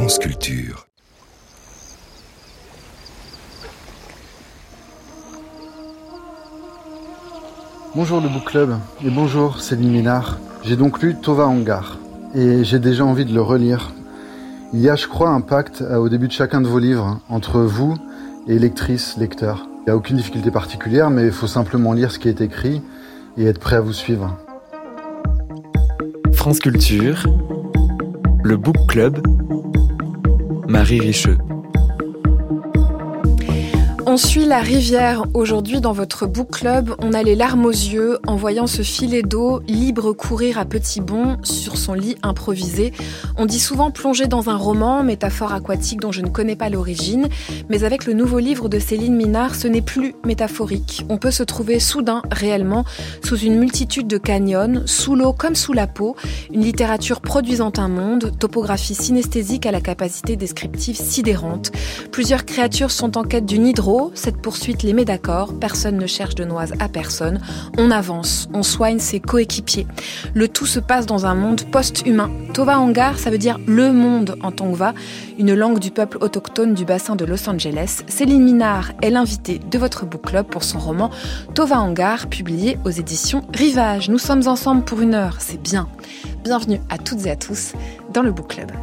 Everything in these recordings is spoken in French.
France Culture. Bonjour le Book Club et bonjour Céline Minard. J'ai donc lu Tova Angar et j'ai déjà envie de le relire. Il y a, je crois, un pacte au début de chacun de vos livres entre vous et lectrices, lecteurs. Il n'y a aucune difficulté particulière, mais il faut simplement lire ce qui est écrit et être prêt à vous suivre. France Culture, le Book Club, Marie Richeux. On suit la rivière. Aujourd'hui, dans votre book club, on a les larmes aux yeux en voyant ce filet d'eau libre courir à petits bonds sur son lit improvisé. On dit souvent plonger dans un roman, métaphore aquatique dont je ne connais pas l'origine. Mais avec le nouveau livre de Céline Minard, ce n'est plus métaphorique. On peut se trouver soudain, réellement, sous une multitude de canyons, sous l'eau comme sous la peau. Une littérature produisant un monde, topographie synesthésique à la capacité descriptive sidérante. Plusieurs créatures sont en quête du nid de Ro. Cette poursuite les met d'accord, personne ne cherche de noise à personne, on avance, on soigne ses coéquipiers. Le tout se passe dans un monde post-humain. Tova Angar, ça veut dire le monde en tongva, une langue du peuple autochtone du bassin de Los Angeles. Céline Minard est l'invitée de votre book club pour son roman Tova Angar, publié aux éditions Rivage. Nous sommes ensemble pour 1 heure, c'est bien. Bienvenue à toutes et à tous dans le book club.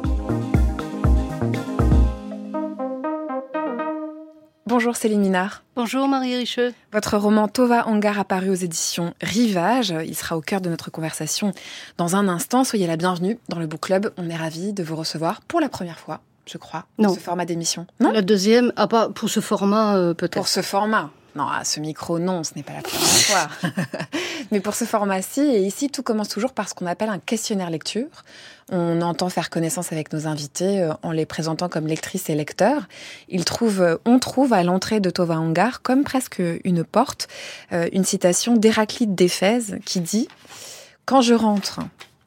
Bonjour Céline Minard. Bonjour Marie Richeux. Votre roman Tova Angar a paru aux éditions Rivage. Il sera au cœur de notre conversation dans un instant. Soyez la bienvenue dans le Book Club. On est ravis de vous recevoir pour la première fois, je crois, dans ce format d'émission. Non ? La deuxième, pas pour ce format peut-être. Pour ce format ? Non, à ce micro, non, ce n'est pas la première fois. Mais pour ce format-ci, et ici, tout commence toujours par ce qu'on appelle un questionnaire lecture. On entend faire connaissance avec nos invités en les présentant comme lectrices et lecteurs. On trouve à l'entrée de Tova Angar, comme presque une porte, une citation d'Héraclite d'Éphèse qui dit « Quand j'entre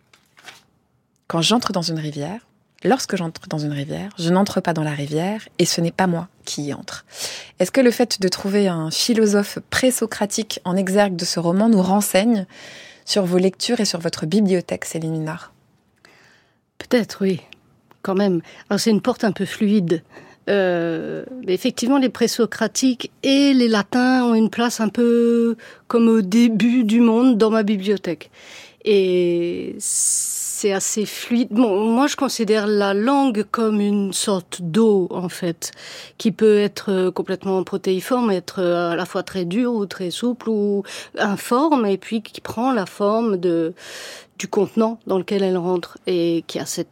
dans une rivière, lorsque j'entre dans une rivière, je n'entre pas dans la rivière et ce n'est pas moi qui y entre. » Est-ce que le fait de trouver un philosophe pré-socratique en exergue de ce roman nous renseigne sur vos lectures et sur votre bibliothèque, Céline Minard ? Peut-être, oui, quand même. Alors c'est une porte un peu fluide. Mais effectivement, les présocratiques et les latins ont une place un peu comme au début du monde dans ma bibliothèque. Et c'est assez fluide. Bon, moi, je considère la langue comme une sorte d'eau, en fait, qui peut être complètement protéiforme, être à la fois très dure ou très souple ou informe, et puis qui prend la forme du contenant dans lequel elle rentre et qui a cette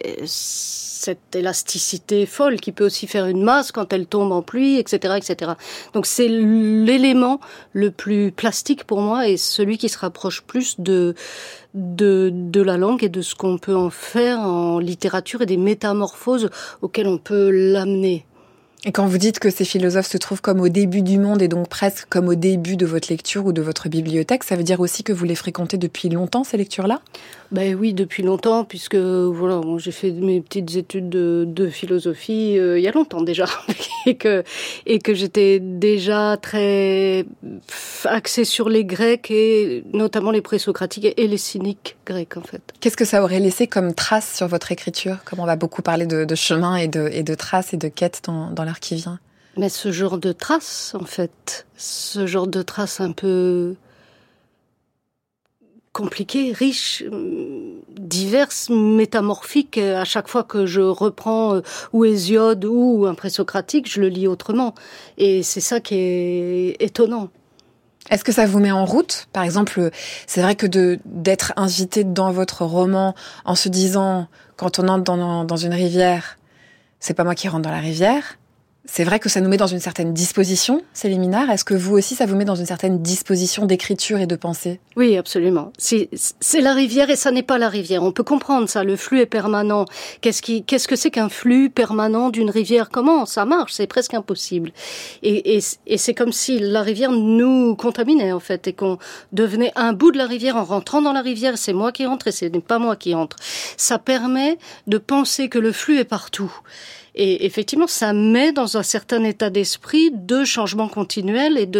élasticité folle qui peut aussi faire une masse quand elle tombe en pluie, etc., etc. Donc c'est l'élément le plus plastique pour moi et celui qui se rapproche plus de la langue et de ce qu'on peut en faire en littérature et des métamorphoses auxquelles on peut l'amener. Et quand vous dites que ces philosophes se trouvent comme au début du monde et donc presque comme au début de votre lecture ou de votre bibliothèque, ça veut dire aussi que vous les fréquentez depuis longtemps, ces lectures-là ? Ben oui, depuis longtemps, puisque voilà, j'ai fait mes petites études de philosophie il y a longtemps déjà, et que j'étais déjà très axée sur les Grecs et notamment les présocratiques et les cyniques grecs en fait. Qu'est-ce que ça aurait laissé comme trace sur votre écriture ? Comme on va beaucoup parler de chemin et de traces et de quêtes dans l'heure qui vient. Mais ce genre de traces, en fait, ce genre de traces un peu compliquées, riches, diverses, métamorphiques. À chaque fois que je reprends ou Hésiode ou un présocratique, je le lis autrement. Et c'est ça qui est étonnant. Est-ce que ça vous met en route ? Par exemple, c'est vrai que d'être invité dans votre roman en se disant, quand on entre dans une rivière, c'est pas moi qui rentre dans la rivière. C'est vrai que ça nous met dans une certaine disposition, Céline Minard. Est-ce que vous aussi, ça vous met dans une certaine disposition d'écriture et de pensée ? Oui, absolument. C'est la rivière et ça n'est pas la rivière. On peut comprendre ça, le flux est permanent. Qu'est-ce que c'est qu'un flux permanent d'une rivière ? Comment ça marche ? C'est presque impossible. Et c'est comme si la rivière nous contaminait, en fait, et qu'on devenait un bout de la rivière en rentrant dans la rivière. C'est moi qui rentre et ce n'est pas moi qui entre. Ça permet de penser que le flux est partout. Et effectivement, ça met dans un certain état d'esprit de changement continuel et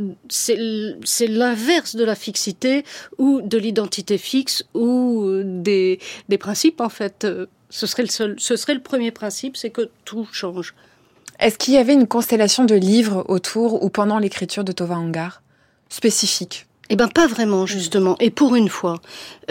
c'est l'inverse de la fixité ou de l'identité fixe ou des principes, en fait. Ce serait le premier principe, c'est que tout change. Est-ce qu'il y avait une constellation de livres autour ou pendant l'écriture de Tova Angar spécifique? Eh ben pas vraiment, justement. Et pour une fois,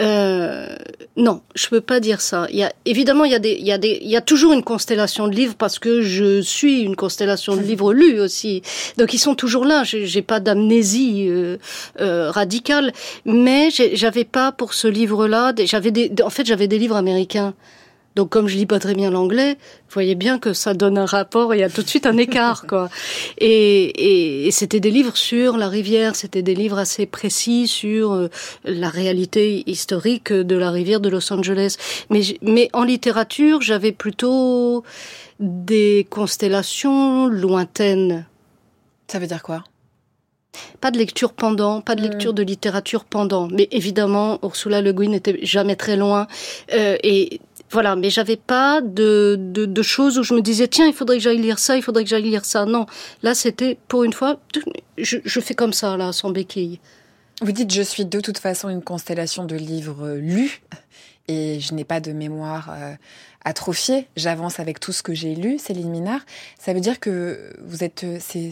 non, je peux pas dire ça. Évidemment, il y a toujours une constellation de livres parce que je suis une constellation de livres lus aussi. Donc ils sont toujours là. J'ai pas d'amnésie radicale, mais j'avais pas pour ce livre-là. J'avais des livres américains. Donc, comme je lis pas très bien l'anglais, vous voyez bien que ça donne un rapport, il y a tout de suite un écart, quoi. Et c'était des livres sur la rivière, c'était des livres assez précis sur la réalité historique de la rivière de Los Angeles. Mais en littérature, j'avais plutôt des constellations lointaines. Ça veut dire quoi? Pas de lecture pendant, pas de lecture de littérature pendant. Mais évidemment, Ursula Le Guin n'était jamais très loin. Voilà, mais j'avais pas de choses où je me disais tiens, il faudrait que j'aille lire ça, il faudrait que j'aille lire ça. Non, là c'était pour une fois, je fais comme ça là, sans béquille. Vous dites je suis de toute façon une constellation de livres lus et je n'ai pas de mémoire atrophiée. J'avance avec tout ce que j'ai lu, Céline Minard. Ça veut dire que vous êtes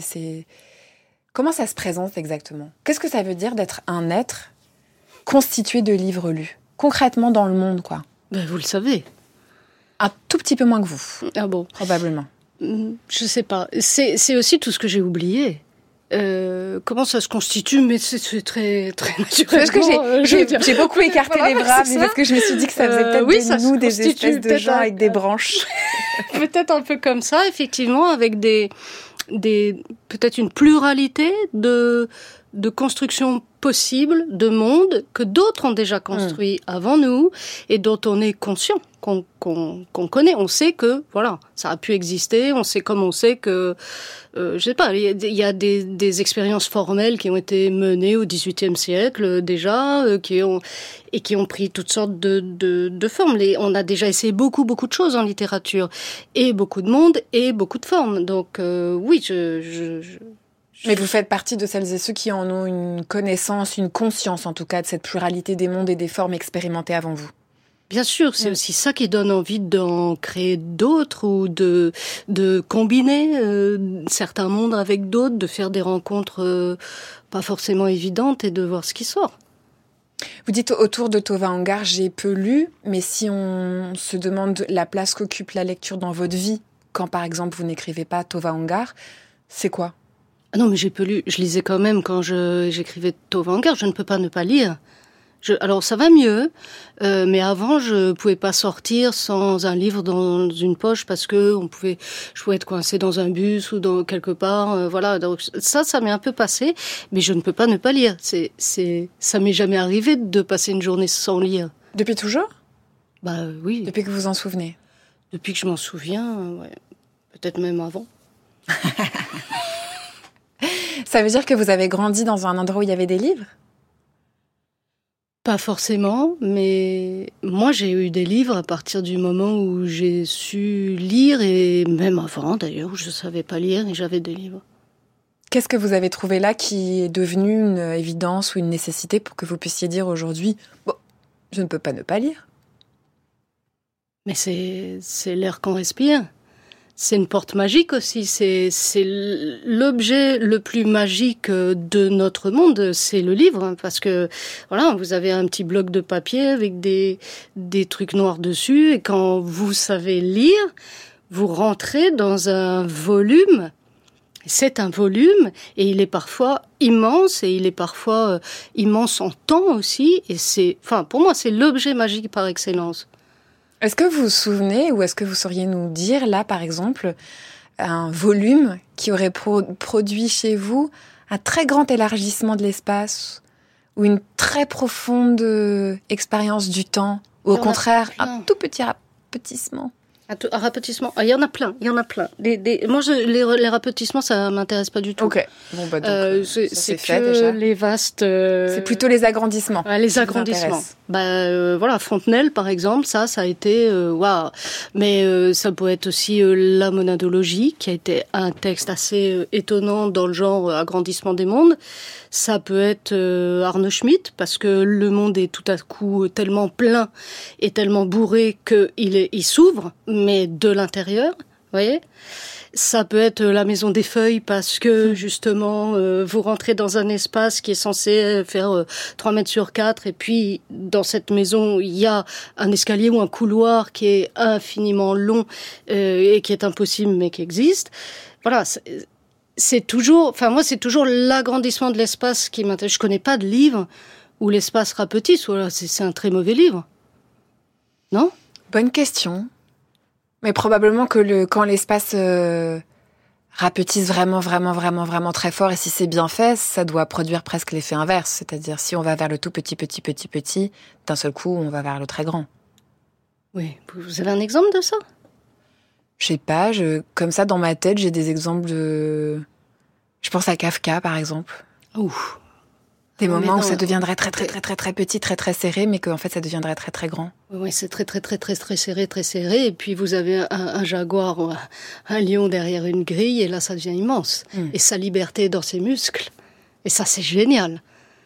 Comment ça se présente exactement? Qu'est-ce que ça veut dire d'être un être constitué de livres lus concrètement dans le monde, quoi? Ben, vous le savez. Un tout petit peu moins que vous. Ah bon? Probablement. Je sais pas. C'est aussi tout ce que j'ai oublié. Comment ça se constitue? Mais c'est très, très naturel. Parce que j'ai beaucoup écarté les bras, mais parce que je me suis dit que ça faisait peut-être de nous des espèces de gens avec des branches. Peut-être un peu comme ça, effectivement, avec peut-être une pluralité de constructions possibles, de mondes que d'autres ont déjà construits avant nous et dont on est conscient, qu'on connaît. On sait que, voilà, ça a pu exister. On sait comme on sait que, je sais pas, il y a des expériences formelles qui ont été menées au XVIIIe siècle déjà, qui ont pris toutes sortes de formes. On a déjà essayé beaucoup de choses en littérature et beaucoup de mondes et beaucoup de formes. Donc oui, Mais vous faites partie de celles et ceux qui en ont une connaissance, une conscience en tout cas, de cette pluralité des mondes et des formes expérimentées avant vous. Bien sûr, c'est aussi ça qui donne envie d'en créer d'autres ou de combiner certains mondes avec d'autres, de faire des rencontres pas forcément évidentes et de voir ce qui sort. Vous dites autour de Tova Angar, j'ai peu lu, mais si on se demande la place qu'occupe la lecture dans votre vie, quand par exemple vous n'écrivez pas Tova Angar, c'est quoi? Ah non, mais j'ai peu lu. Je lisais quand même quand j'écrivais Tova Angar. Je ne peux pas ne pas lire. Alors ça va mieux, mais avant je pouvais pas sortir sans un livre dans une poche parce que je pouvais être coincée dans un bus ou dans quelque part. Voilà, donc ça m'est un peu passé, mais je ne peux pas ne pas lire. Ça m'est jamais arrivé de passer une journée sans lire. Depuis toujours? Bah oui. Depuis que vous vous en souvenez? Depuis que je m'en souviens, ouais. Peut-être même avant. Ça veut dire que vous avez grandi dans un endroit où il y avait des livres? Pas forcément, mais moi j'ai eu des livres à partir du moment où j'ai su lire, et même avant d'ailleurs, je savais pas lire et j'avais des livres. Qu'est-ce que vous avez trouvé là qui est devenu une évidence ou une nécessité pour que vous puissiez dire aujourd'hui « Bon, je ne peux pas ne pas lire ». Mais c'est l'air qu'on respire. C'est une porte magique aussi. C'est l'objet le plus magique de notre monde, c'est le livre, parce que voilà, vous avez un petit bloc de papier avec des trucs noirs dessus, et quand vous savez lire, vous rentrez dans un volume. C'est un volume, et il est parfois immense, et il est parfois immense en temps aussi. Et pour moi, c'est l'objet magique par excellence. Est-ce que vous vous souvenez, ou est-ce que vous sauriez nous dire, là, par exemple, un volume qui aurait produit chez vous un très grand élargissement de l'espace, ou une très profonde expérience du temps, ou au contraire, un tout petit rapetissement? Un rapetissement. Il y en a plein. Moi, les rapetissements, ça m'intéresse pas du tout. Ok. Bon, bah donc, c'est fait que déjà. Les vastes. C'est plutôt les agrandissements. Les agrandissements. Voilà, Fontenelle, par exemple, ça a été waouh. Mais ça peut être aussi la monadologie, qui a été un texte assez étonnant dans le genre agrandissement des mondes. Ça peut être Arne Schmidt, parce que le monde est tout à coup tellement plein et tellement bourré qu'il s'ouvre, mais de l'intérieur, vous voyez. Ça peut être la maison des feuilles parce que justement vous rentrez dans un espace qui est censé faire 3 mètres sur 4 et puis dans cette maison il y a un escalier ou un couloir qui est infiniment long et qui est impossible mais qui existe. Voilà, c'est toujours l'agrandissement de l'espace qui m'intéresse. Je connais pas de livre où l'espace rapetisse, voilà, c'est un très mauvais livre. Non ? Bonne question. Mais probablement que quand l'espace rapetisse vraiment très fort, et si c'est bien fait, ça doit produire presque l'effet inverse. C'est-à-dire, si on va vers le tout petit, d'un seul coup, on va vers le très grand. Oui. Vous avez un exemple de ça ? Je sais pas, comme ça, dans ma tête, j'ai des exemples de... Je pense à Kafka, par exemple. Ouf. Des moments où ça deviendrait très petit, très serré, mais qu'en fait ça deviendrait très grand. Oui, c'est très serré. Et puis vous avez un jaguar ou un lion derrière une grille, et là ça devient immense. Et sa liberté est dans ses muscles. Et ça, c'est génial.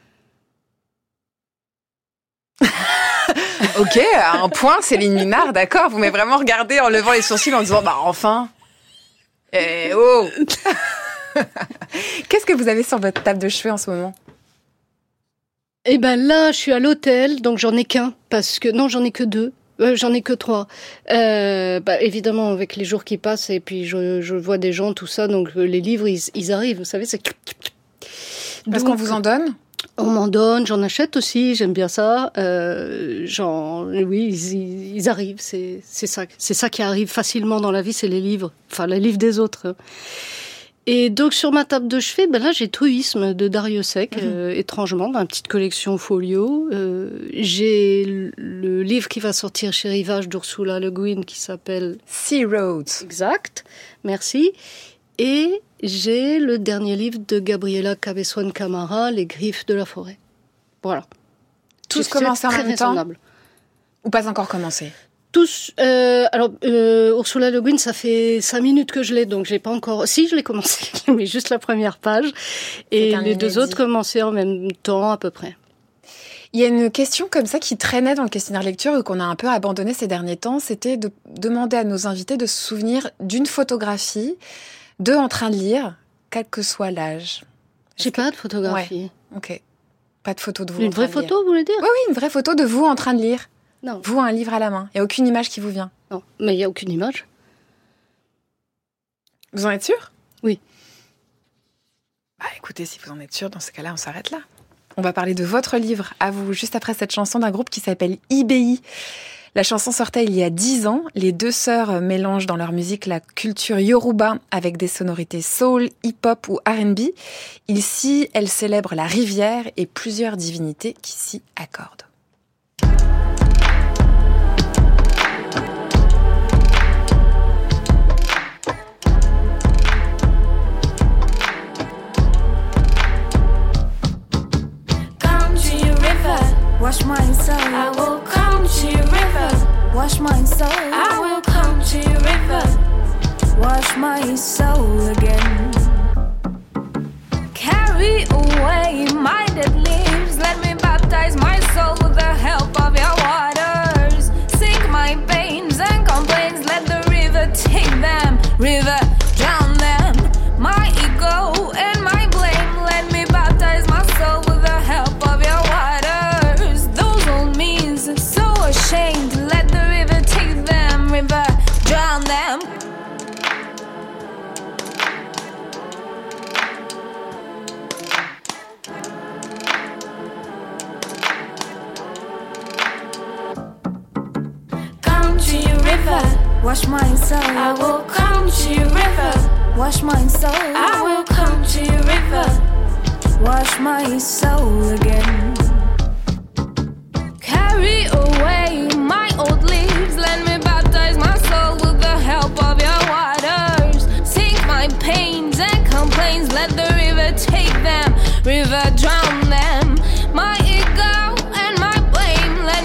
Ok, un point, Céline Minard, d'accord. Vous m'avez vraiment regardé en levant les sourcils en disant, enfin. Oh. Qu'est-ce que vous avez sur votre table de chevet en ce moment ? Eh ben là, je suis à l'hôtel, donc j'en ai qu'un, j'en ai que 2. J'en ai que 3. Évidemment, avec les jours qui passent, et puis je vois des gens, tout ça, donc les livres, ils arrivent, vous savez, c'est... Parce qu'on vous en donne ? On m'en donne, j'en achète aussi, j'aime bien ça. Oui, ils arrivent, c'est ça qui arrive facilement dans la vie, c'est les livres, enfin les livres des autres. Et donc sur ma table de chevet, là j'ai Truisme de Darrieussecq, étrangement, dans une petite collection folio. J'ai le livre qui va sortir chez Rivage d'Ursula Le Guin qui s'appelle Sea Roads. Exact, merci. Et j'ai le dernier livre de Gabriela Cabezón Camara, Les Griffes de la forêt. Voilà. Tous commencés en même temps ? Ou pas encore commencé ? Tous. Ursula Le Guin, ça fait 5 minutes que je l'ai, donc j'ai pas encore. Si, je l'ai commencé, mais juste la première page. Et les 2 autres commençaient en même temps, à peu près. Il y a une question comme ça qui traînait dans le questionnaire lecture et qu'on a un peu abandonné ces derniers temps. C'était de demander à nos invités de se souvenir d'une photographie d'eux en train de lire, quel que soit l'âge. J'ai pas de photographie. Ouais. Ok. Pas de photo de vous. Une vraie photo, vous voulez dire ? Oui, une vraie photo de vous en train de lire. Non. Vous, un livre à la main. Il n'y a aucune image qui vous vient. Non, mais il n'y a aucune image. Vous en êtes sûr ? Oui. Écoutez, si vous en êtes sûr, dans ce cas-là, on s'arrête là. On va parler de votre livre, à vous, juste après cette chanson d'un groupe qui s'appelle IBI. La chanson sortait il y a 10 ans. Les 2 sœurs mélangent dans leur musique la culture yoruba avec des sonorités soul, hip-hop ou R&B. Ici, elles célèbrent la rivière et plusieurs divinités qui s'y accordent. Wash my soul. I will come to your river. Wash my soul. I will come to your river. Wash my soul again. Carry away my dead leaves. Let me baptize my soul with the help of your waters. Sink my pains and complaints. Let the river take them. River, drown them. My ego and my blame. Let me baptize my soul with the help of your waters. So ashamed, let the river take them, river, drown them. Come to your river, wash my soul. I will come to your river, wash my soul. I will come to your river, wash my soul again. Carry away my old leaves. Let me baptize my soul with the help of your waters. Sink my pains and complaints. Let the river take them. River, drown them. My ego and my blame. Let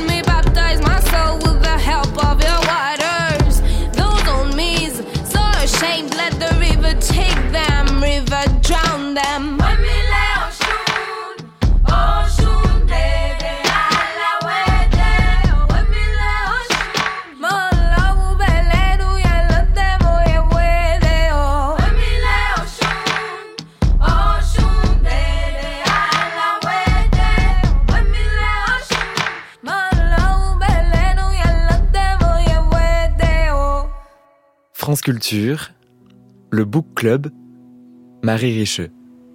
France Culture, le Book Club, Marie Richeux.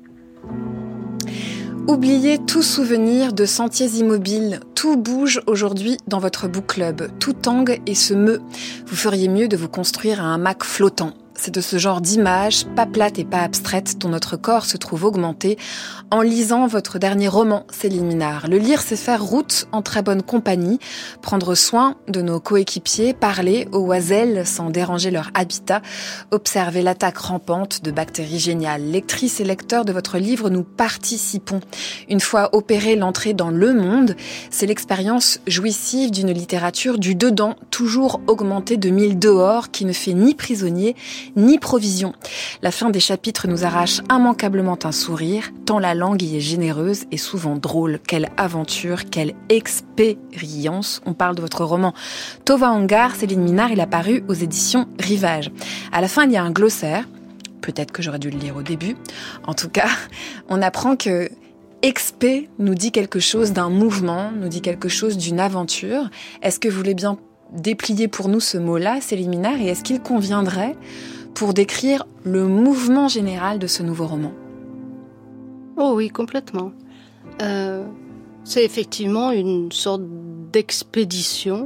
Oubliez tout souvenir de sentiers immobiles. Tout bouge aujourd'hui dans votre book club. Tout tangue et se meut. Vous feriez mieux de vous construire un hamac flottant. C'est de ce genre d'images, pas plates et pas abstraites, dont notre corps se trouve augmenté en lisant votre dernier roman, Céline Minard. Le lire, c'est faire route en très bonne compagnie, prendre soin de nos coéquipiers, parler aux oiselles sans déranger leur habitat, observer l'attaque rampante de bactéries géniales. Lectrices et lecteurs de votre livre, nous participons. Une fois opérée l'entrée dans le monde, c'est l'expérience jouissive d'une littérature du dedans, toujours augmentée de mille dehors, qui ne fait ni prisonnier, ni provision. La fin des chapitres nous arrache immanquablement un sourire, tant la langue y est généreuse et souvent drôle. Quelle aventure, quelle expérience. On parle de votre roman Tova Hangar, Céline Minard, il a paru aux éditions Rivage. À la fin, il y a un glossaire. Peut-être que j'aurais dû le lire au début. En tout cas, on apprend que expé nous dit quelque chose d'un mouvement, nous dit quelque chose d'une aventure. Est-ce que vous voulez bien déplier pour nous ce mot-là, Céline Minard, et est-ce qu'il conviendrait pour décrire le mouvement général de ce nouveau roman? Oh oui, complètement. C'est effectivement une sorte d'expédition,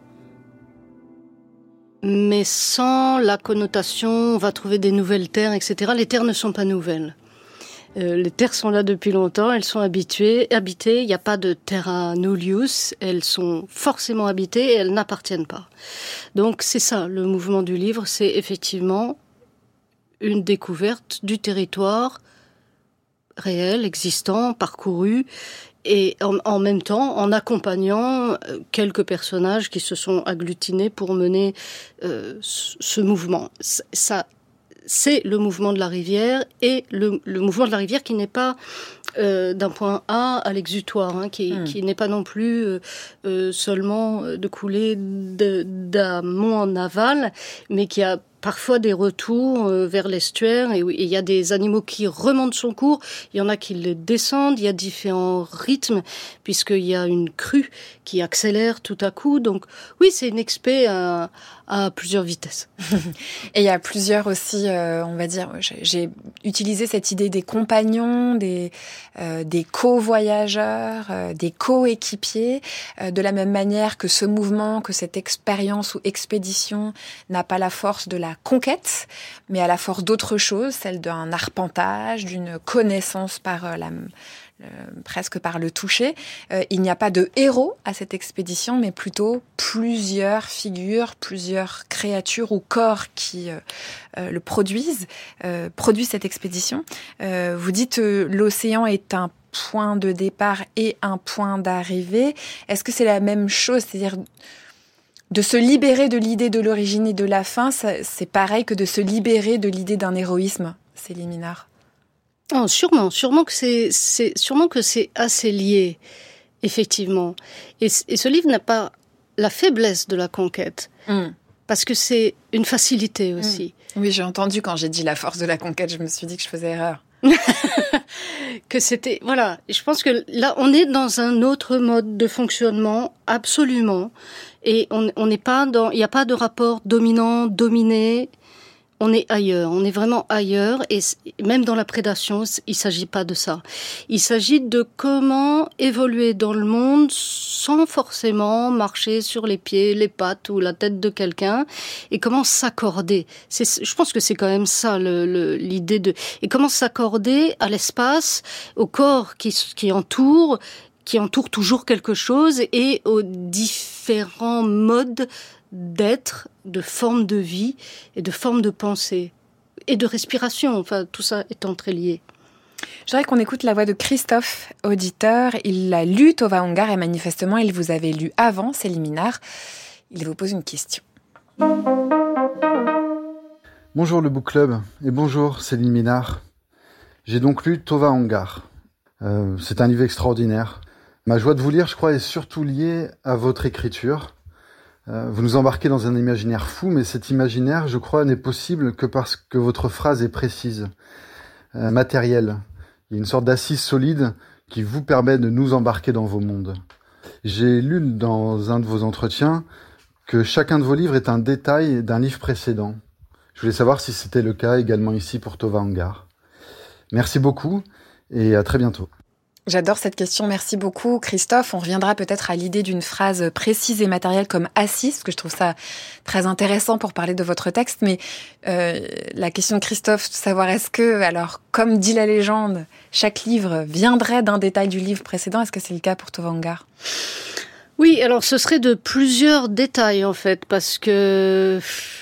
mais sans la connotation, on va trouver des nouvelles terres, etc. Les terres ne sont pas nouvelles. Les terres sont là depuis longtemps, elles sont habitées, il n'y a pas de terra nullius, elles sont forcément habitées et elles n'appartiennent pas. Donc c'est ça, le mouvement du livre, c'est effectivement une découverte du territoire réel, existant, parcouru, et en même temps en accompagnant quelques personnages qui se sont agglutinés pour mener ce mouvement. Ça, c'est le mouvement de la rivière, et le mouvement de la rivière qui n'est pas d'un point A à l'exutoire, qui n'est pas non plus seulement de couler d'amont en aval, mais qui a parfois des retours vers l'estuaire, et il y a des animaux qui remontent son cours, il y en a qui le descendent, il y a différents rythmes, puisqu'il y a une crue qui accélère tout à coup. Donc oui, c'est une expé à plusieurs vitesses. Et il y a plusieurs aussi, on va dire, j'ai utilisé cette idée des compagnons, des co-voyageurs, des coéquipiers, de la même manière que ce mouvement, que cette expérience ou expédition n'a pas la force de la conquête, mais à la force d'autre chose, celle d'un arpentage, d'une connaissance presque par le toucher. Il n'y a pas de héros à cette expédition, mais plutôt plusieurs figures, plusieurs créatures ou corps qui le produisent cette expédition. Vous dites l'océan est un point de départ et un point d'arrivée. Est-ce que c'est la même chose, c'est-à-dire de se libérer de l'idée de l'origine et de la fin, c'est pareil que de se libérer de l'idée d'un héroïsme, Céline Minard? Oh, sûrement que c'est assez lié, effectivement. Et ce livre n'a pas la faiblesse de la conquête, parce que c'est une facilité aussi. Oui, j'ai entendu quand j'ai dit la force de la conquête, je me suis dit que je faisais erreur. Que c'était, voilà. Je pense que là, on est dans un autre mode de fonctionnement, absolument. Et on n'est pas il n'y a pas de rapport dominant-dominé. On est ailleurs, on est vraiment ailleurs, et même dans la prédation, il s'agit pas de ça. Il s'agit de comment évoluer dans le monde sans forcément marcher sur les pieds, les pattes ou la tête de quelqu'un, et comment s'accorder. Je pense que c'est quand même ça l'idée et comment s'accorder à l'espace, au corps qui entoure toujours quelque chose, et aux différents modes d'être, de forme de vie et de forme de pensée et de respiration, enfin tout ça étant très lié. Je voudrais qu'on écoute la voix de Christophe, auditeur. Il a lu Tova Hangar et manifestement il vous avait lu avant, Céline Minard. Il vous pose une question. Bonjour le Book Club et bonjour Céline Minard. J'ai donc lu Tova Hangar. C'est un livre extraordinaire. Ma joie de vous lire, je crois, est surtout liée à votre écriture. Vous nous embarquez dans un imaginaire fou, mais cet imaginaire, je crois, n'est possible que parce que votre phrase est précise, matérielle. Il y a une sorte d'assise solide qui vous permet de nous embarquer dans vos mondes. J'ai lu dans un de vos entretiens que chacun de vos livres est un détail d'un livre précédent. Je voulais savoir si c'était le cas également ici pour Tova Angar. Merci beaucoup et à très bientôt. J'adore cette question, merci beaucoup Christophe. On reviendra peut-être à l'idée d'une phrase précise et matérielle comme assise, parce que je trouve ça très intéressant pour parler de votre texte. Mais la question de Christophe, de savoir est-ce que, alors comme dit la légende, chaque livre viendrait d'un détail du livre précédent, est-ce que c'est le cas pour Tova Angar ? Oui, alors ce serait de plusieurs détails en fait, parce que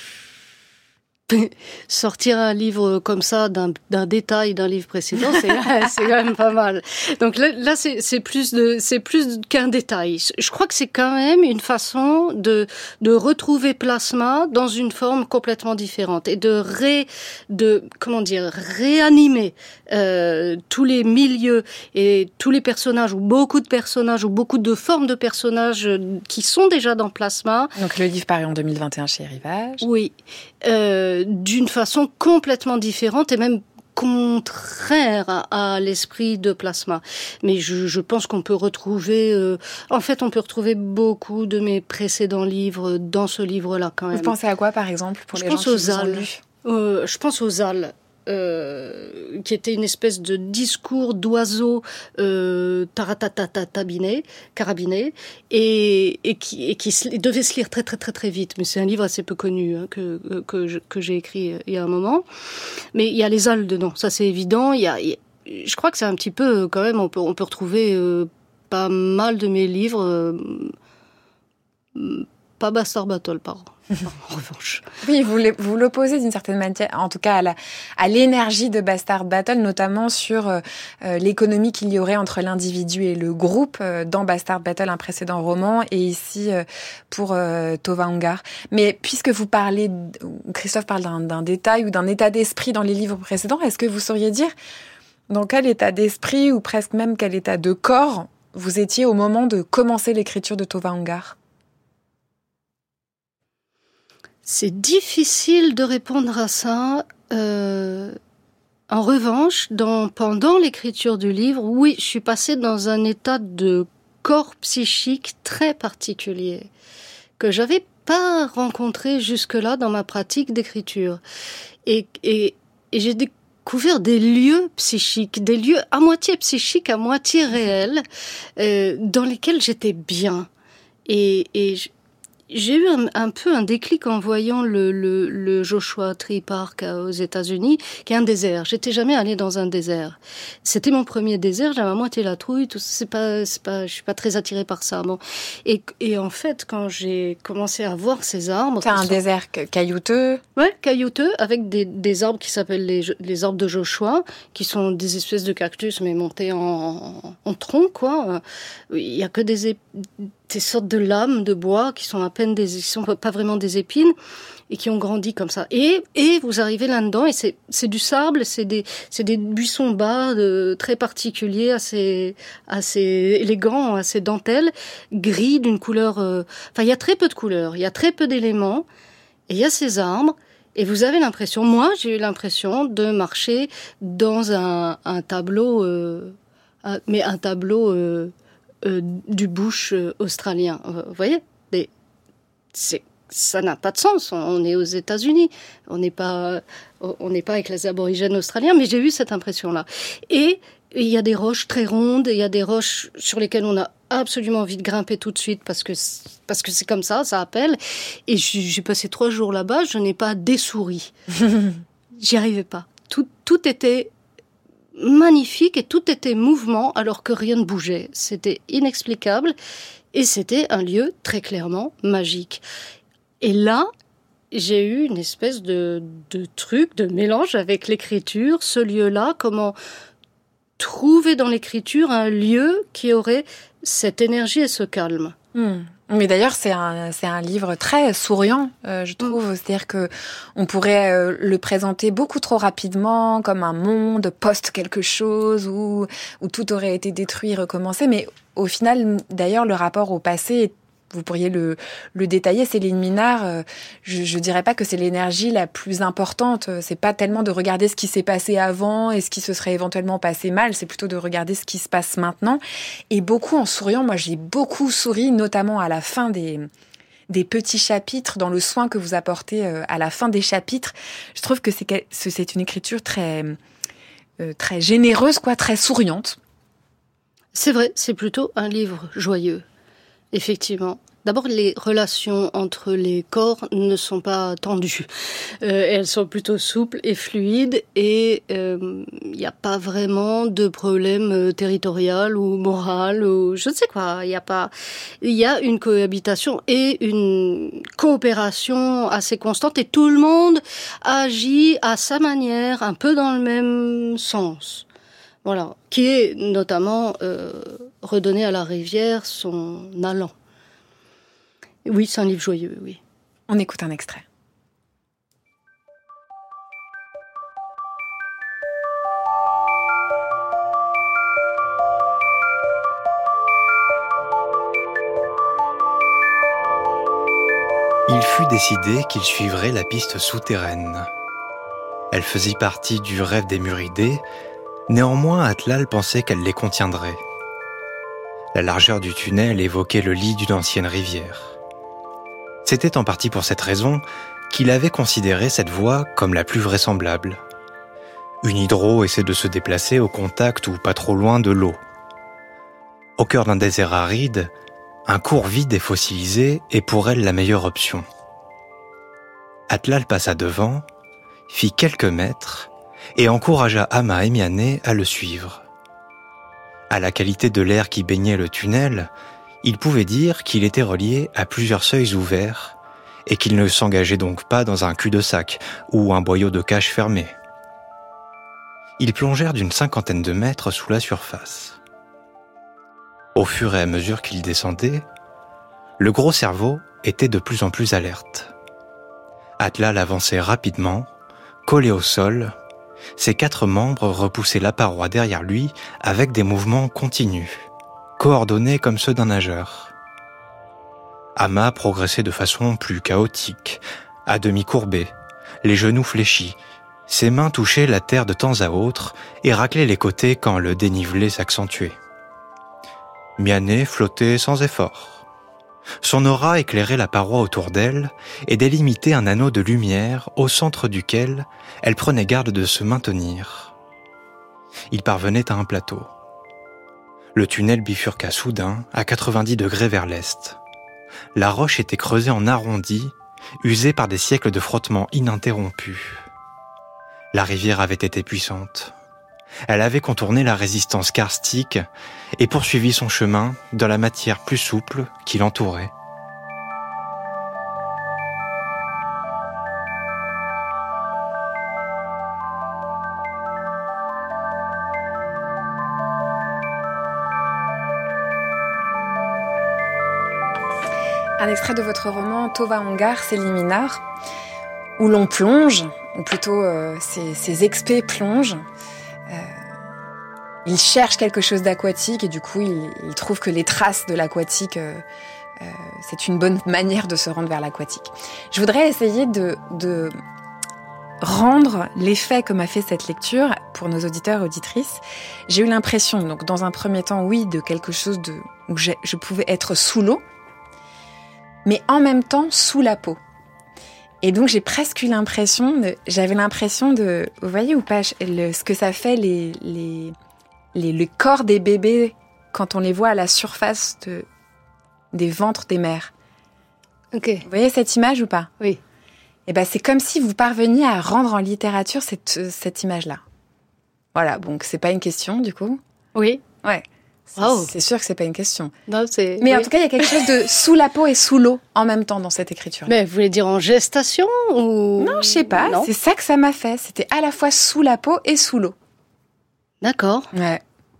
sortir un livre comme ça d'un détail d'un livre précédent, c'est quand même pas mal. Donc là c'est plus qu'un détail. Je crois que c'est quand même une façon de retrouver Plasma dans une forme complètement différente et de réanimer tous les milieux et tous les personnages ou beaucoup de formes de personnages qui sont déjà dans Plasma. Donc le livre paraît en 2021 chez Rivage. Oui. D'une façon complètement différente et même contraire à l'esprit de Plasma. Mais je pense qu'on peut retrouver... on peut retrouver beaucoup de mes précédents livres dans ce livre-là, quand même. Vous pensez à quoi, par exemple, pour les gens qui vous ont lu ? Je pense aux Halles. Qui était une espèce de discours d'oiseau carabiné et qui devait se lire très très très très vite, mais c'est un livre assez peu connu que j'ai écrit il y a un moment, mais il y a les Halles dedans, ça c'est évident. Je crois que c'est un petit peu quand même, on peut retrouver pas mal de mes livres, pas Bastard Battle pardon. En revanche. Oui, vous l'opposez d'une certaine manière, en tout cas à l'énergie de Bastard Battle, notamment sur l'économie qu'il y aurait entre l'individu et le groupe dans Bastard Battle, un précédent roman, et ici pour Tova Angar. Mais puisque Christophe parle d'un détail ou d'un état d'esprit dans les livres précédents, est-ce que vous sauriez dire dans quel état d'esprit ou presque même quel état de corps vous étiez au moment de commencer l'écriture de Tova Angar ? C'est difficile de répondre à ça. En revanche, pendant l'écriture du livre, oui, je suis passée dans un état de corps psychique très particulier que j'avais pas rencontré jusque-là dans ma pratique d'écriture. Et j'ai découvert des lieux psychiques, des lieux à moitié psychiques, à moitié réels, dans lesquels j'étais bien. Et j'ai eu un peu un déclic en voyant le Joshua Tree Park aux États-Unis, qui est un désert. J'étais jamais allée dans un désert. C'était mon premier désert, j'avais à moitié la trouille, tout ça, je suis pas très attirée par ça. Bon. Et en fait, quand j'ai commencé à voir ces arbres... C'est un désert caillouteux? Ouais, caillouteux, avec des arbres qui s'appellent les arbres de Joshua, qui sont des espèces de cactus, mais montés en tronc, quoi. Il y a que des sortes de lames de bois qui sont qui sont pas vraiment des épines et qui ont grandi comme ça. Et vous arrivez là-dedans et c'est du sable, c'est des buissons bas très particuliers, assez élégants, assez dentelles, gris d'une couleur. Il y a très peu de couleurs, il y a très peu d'éléments et il y a ces arbres. Et vous avez l'impression, moi j'ai eu l'impression de marcher dans un tableau, mais un tableau du bush australien. Vous voyez, ça n'a pas de sens. On est aux États-Unis, on n'est pas avec les aborigènes australiens, mais j'ai eu cette impression-là. Et il y a des roches très rondes, il y a des roches sur lesquelles on a absolument envie de grimper tout de suite parce que c'est comme ça appelle. Et j'ai passé 3 jours là-bas, je n'ai pas des souris. J'y arrivais pas. Tout était magnifique et tout était mouvement alors que rien ne bougeait. C'était inexplicable et c'était un lieu très clairement magique. Et là, j'ai eu une espèce de truc, de mélange avec l'écriture, ce lieu-là, comment trouver dans l'écriture un lieu qui aurait cette énergie et ce calme. Mais d'ailleurs, c'est un livre très souriant, je trouve. C'est-à-dire que on pourrait le présenter beaucoup trop rapidement comme un monde post quelque chose où tout aurait été détruit, recommencé. Mais au final, d'ailleurs, le rapport au passé, vous pourriez le détailler. Céline Minard, je dirais pas que c'est l'énergie la plus importante. C'est pas tellement de regarder ce qui s'est passé avant et ce qui se serait éventuellement passé mal. C'est plutôt de regarder ce qui se passe maintenant. Et beaucoup en souriant. Moi, j'ai beaucoup souri, notamment à la fin des des petits chapitres, dans le soin que vous apportez à la fin des chapitres. Je trouve que c'est une écriture très généreuse, quoi, très souriante. C'est vrai, c'est plutôt un livre joyeux, effectivement. D'abord, les relations entre les corps ne sont pas tendues. Elles sont plutôt souples et fluides et il n'y a pas vraiment de problème territorial ou moral ou je ne sais quoi. Il y a une cohabitation et une coopération assez constante et tout le monde agit à sa manière, un peu dans le même sens. Voilà, qui est notamment redonner à la rivière son allant. Oui, c'est un livre joyeux, oui. On écoute un extrait. Il fut décidé qu'il suivrait la piste souterraine. Elle faisait partie du rêve des Muridés, néanmoins Atlal pensait qu'elle les contiendrait. La largeur du tunnel évoquait le lit d'une ancienne rivière. C'était en partie pour cette raison qu'il avait considéré cette voie comme la plus vraisemblable. Une hydro essaie de se déplacer au contact ou pas trop loin de l'eau. Au cœur d'un désert aride, un cours vide et fossilisé est pour elle la meilleure option. Atlal passa devant, fit quelques mètres et encouragea Ama et Miané à le suivre. À la qualité de l'air qui baignait le tunnel, il pouvait dire qu'il était relié à plusieurs seuils ouverts et qu'il ne s'engageait donc pas dans un cul-de-sac ou un boyau de cache fermé. Ils plongèrent d'une 50aine de mètres sous la surface. Au fur et à mesure qu'ils descendaient, le gros cerveau était de plus en plus alerte. Atlal avançait rapidement, collé au sol. Ses 4 membres repoussaient la paroi derrière lui avec des mouvements continus, coordonnés comme ceux d'un nageur. Ama progressait de façon plus chaotique, à demi courbé, les genoux fléchis. Ses mains touchaient la terre de temps à autre et raclaient les côtés quand le dénivelé s'accentuait. Miané flottait sans effort. Son aura éclairait la paroi autour d'elle et délimitait un anneau de lumière au centre duquel elle prenait garde de se maintenir. Il parvenait à un plateau. Le tunnel bifurqua soudain à 90 degrés vers l'est. La roche était creusée en arrondi, usée par des siècles de frottements ininterrompus. La rivière avait été puissante. Elle avait contourné la résistance karstique et poursuivi son chemin dans la matière plus souple qui l'entourait. Un extrait de votre roman Tova Ongar, Seliminaar, où l'on plonge, ou plutôt ces expés plongent. Ils cherchent quelque chose d'aquatique et du coup ils trouvent que les traces de l'aquatique, c'est une bonne manière de se rendre vers l'aquatique. Je voudrais essayer de rendre l'effet que m'a fait cette lecture pour nos auditeurs et auditrices. J'ai eu l'impression, donc dans un premier temps, oui, de quelque chose où je pouvais être sous l'eau, mais en même temps sous la peau. Et donc j'ai presque eu j'avais l'impression de, vous voyez ou pas, ce que ça fait le corps des bébés quand on les voit à la surface des ventres des mères. Ok. Vous voyez cette image ou pas ? Oui. Et ben c'est comme si vous parveniez à rendre en littérature cette image-là. Voilà, donc c'est pas une question du coup ? Oui. Ouais. Wow. C'est sûr que c'est pas une question. Non, Mais oui. en tout cas, il y a quelque chose de sous la peau et sous l'eau en même temps dans cette écriture. Mais vous voulez dire en gestation ou... Non, je sais pas. Non. C'est ça que ça m'a fait. C'était à la fois sous la peau et sous l'eau. D'accord. Ouais.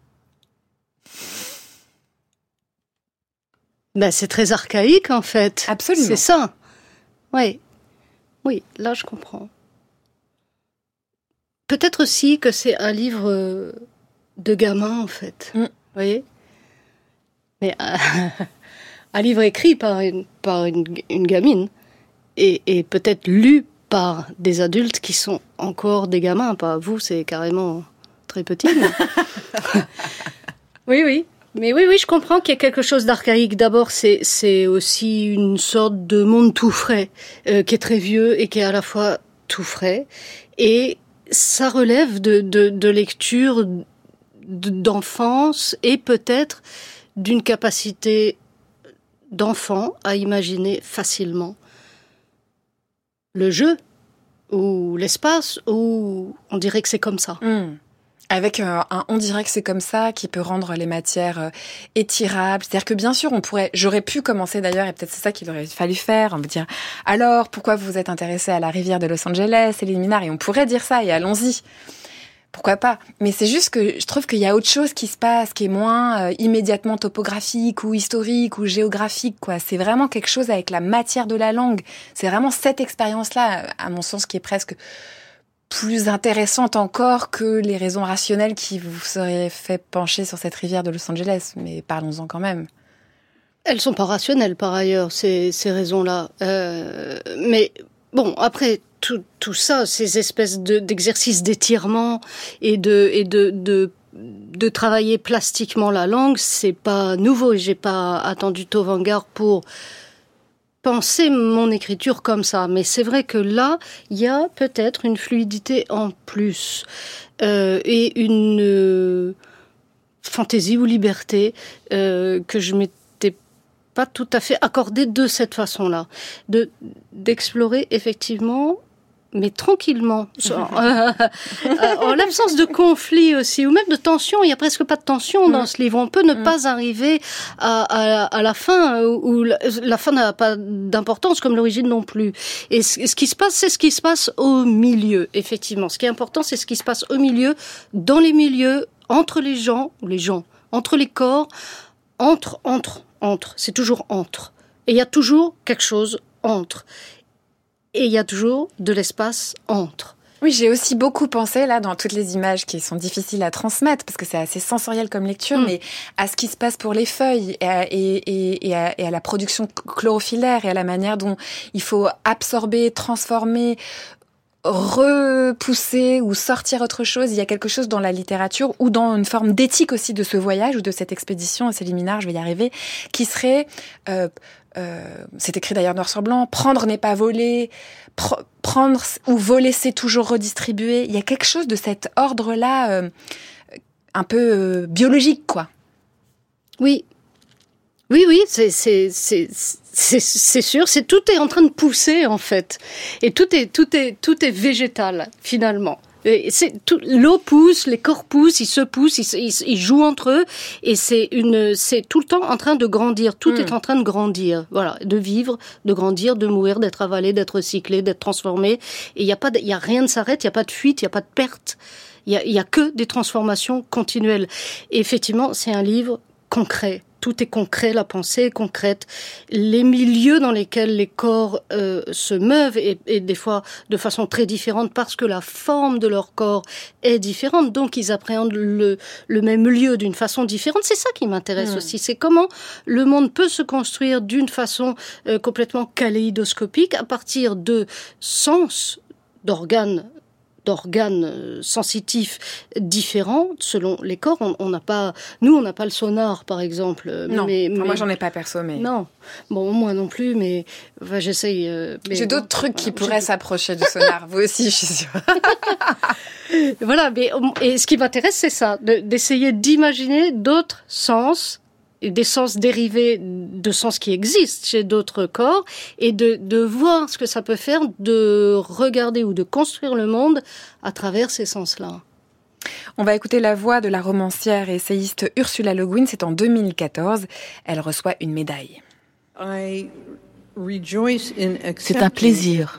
Ben, c'est très archaïque en fait. Absolument. C'est ça. Oui. Oui, là je comprends. Peut-être aussi que c'est un livre de gamin en fait. Vous voyez ? Mais un livre écrit par une gamine et peut-être lu par des adultes qui sont encore des gamins. Pas vous, c'est carrément très petit. Mais... oui. Mais oui, je comprends qu'il y a quelque chose d'archaïque. D'abord, c'est aussi une sorte de monde tout frais, qui est très vieux et qui est à la fois tout frais. Et ça relève de lecture d'enfance et peut-être d'une capacité d'enfant à imaginer facilement le jeu ou l'espace, ou on dirait que c'est comme ça. Avec on dirait que c'est comme ça qui peut rendre les matières étirables. C'est-à-dire que bien sûr, j'aurais pu commencer d'ailleurs, et peut-être c'est ça qu'il aurait fallu faire, on me dire alors pourquoi vous vous êtes intéressé à la rivière de Los Angeles, Céline Minard, et on pourrait dire ça et allons-y. Pourquoi pas? Mais c'est juste que je trouve qu'il y a autre chose qui se passe, qui est moins immédiatement topographique ou historique ou géographique, quoi. C'est vraiment quelque chose avec la matière de la langue. C'est vraiment cette expérience-là, à mon sens, qui est presque plus intéressante encore que les raisons rationnelles qui vous seraient fait pencher sur cette rivière de Los Angeles. Mais parlons-en quand même. Elles sont pas rationnelles, par ailleurs, ces raisons-là. Mais bon, après... Tout ça, ces espèces d'exercices d'étirement et de travailler plastiquement la langue, c'est pas nouveau. Et j'ai pas attendu Tove Angard pour penser mon écriture comme ça. Mais c'est vrai que là, il y a peut-être une fluidité en plus et une fantaisie ou liberté que je m'étais pas tout à fait accordée de cette façon-là, d'explorer effectivement. Mais tranquillement, en l'absence de conflit aussi, ou même de tension. Il y a presque pas de tension dans ce livre. On peut ne pas arriver à la fin, où la fin n'a pas d'importance, comme l'origine non plus. Et ce qui se passe, c'est ce qui se passe au milieu, effectivement. Ce qui est important, c'est ce qui se passe au milieu, dans les milieux, entre les gens, entre les corps, entre. C'est toujours entre. Et il y a toujours quelque chose entre. Et il y a toujours de l'espace entre. Oui, j'ai aussi beaucoup pensé, là, dans toutes les images qui sont difficiles à transmettre, parce que c'est assez sensoriel comme lecture, mais à ce qui se passe pour les feuilles et à la production chlorophyllaire et à la manière dont il faut absorber, transformer, repousser ou sortir autre chose. Il y a quelque chose dans la littérature ou dans une forme d'éthique aussi de ce voyage ou de cette expédition, Céline Minard, je vais y arriver, qui serait... c'est écrit d'ailleurs noir sur blanc, prendre n'est pas voler, prendre ou voler c'est toujours redistribuer. Il y a quelque chose de cet ordre-là un peu biologique, quoi. Oui, c'est sûr, tout est en train de pousser en fait, et tout est végétal finalement. L'eau pousse, les corps poussent, ils se poussent, ils jouent entre eux, et c'est tout le temps en train de grandir. Tout est en train de grandir, voilà, de vivre, de grandir, de mourir, d'être avalé, d'être recyclé, d'être transformé. Et il y a rien ne s'arrête, il y a pas de fuite, il y a pas de perte. Il y a que des transformations continuelles. Et effectivement, c'est un livre concret. Tout est concret, la pensée est concrète. Les milieux dans lesquels les corps se meuvent et des fois de façon très différente parce que la forme de leur corps est différente. Donc ils appréhendent le même lieu d'une façon différente. C'est ça qui m'intéresse aussi. C'est comment le monde peut se construire d'une façon complètement kaléidoscopique à partir de sens, d'organes sensitifs différents selon les corps. On n'a pas le sonar par exemple. Non, moi j'en ai pas perso, mais non. Bon, moi non plus, mais enfin, j'essaye. J'ai d'autres trucs qui pourraient s'approcher du sonar. Vous aussi, je suis sûre. Voilà, et ce qui m'intéresse, c'est ça, d'essayer d'imaginer d'autres sens. Des sens dérivés de sens qui existent chez d'autres corps et de voir ce que ça peut faire de regarder ou de construire le monde à travers ces sens-là. On va écouter la voix de la romancière et essayiste Ursula Le Guin, c'est en 2014. Elle reçoit une médaille. C'est un plaisir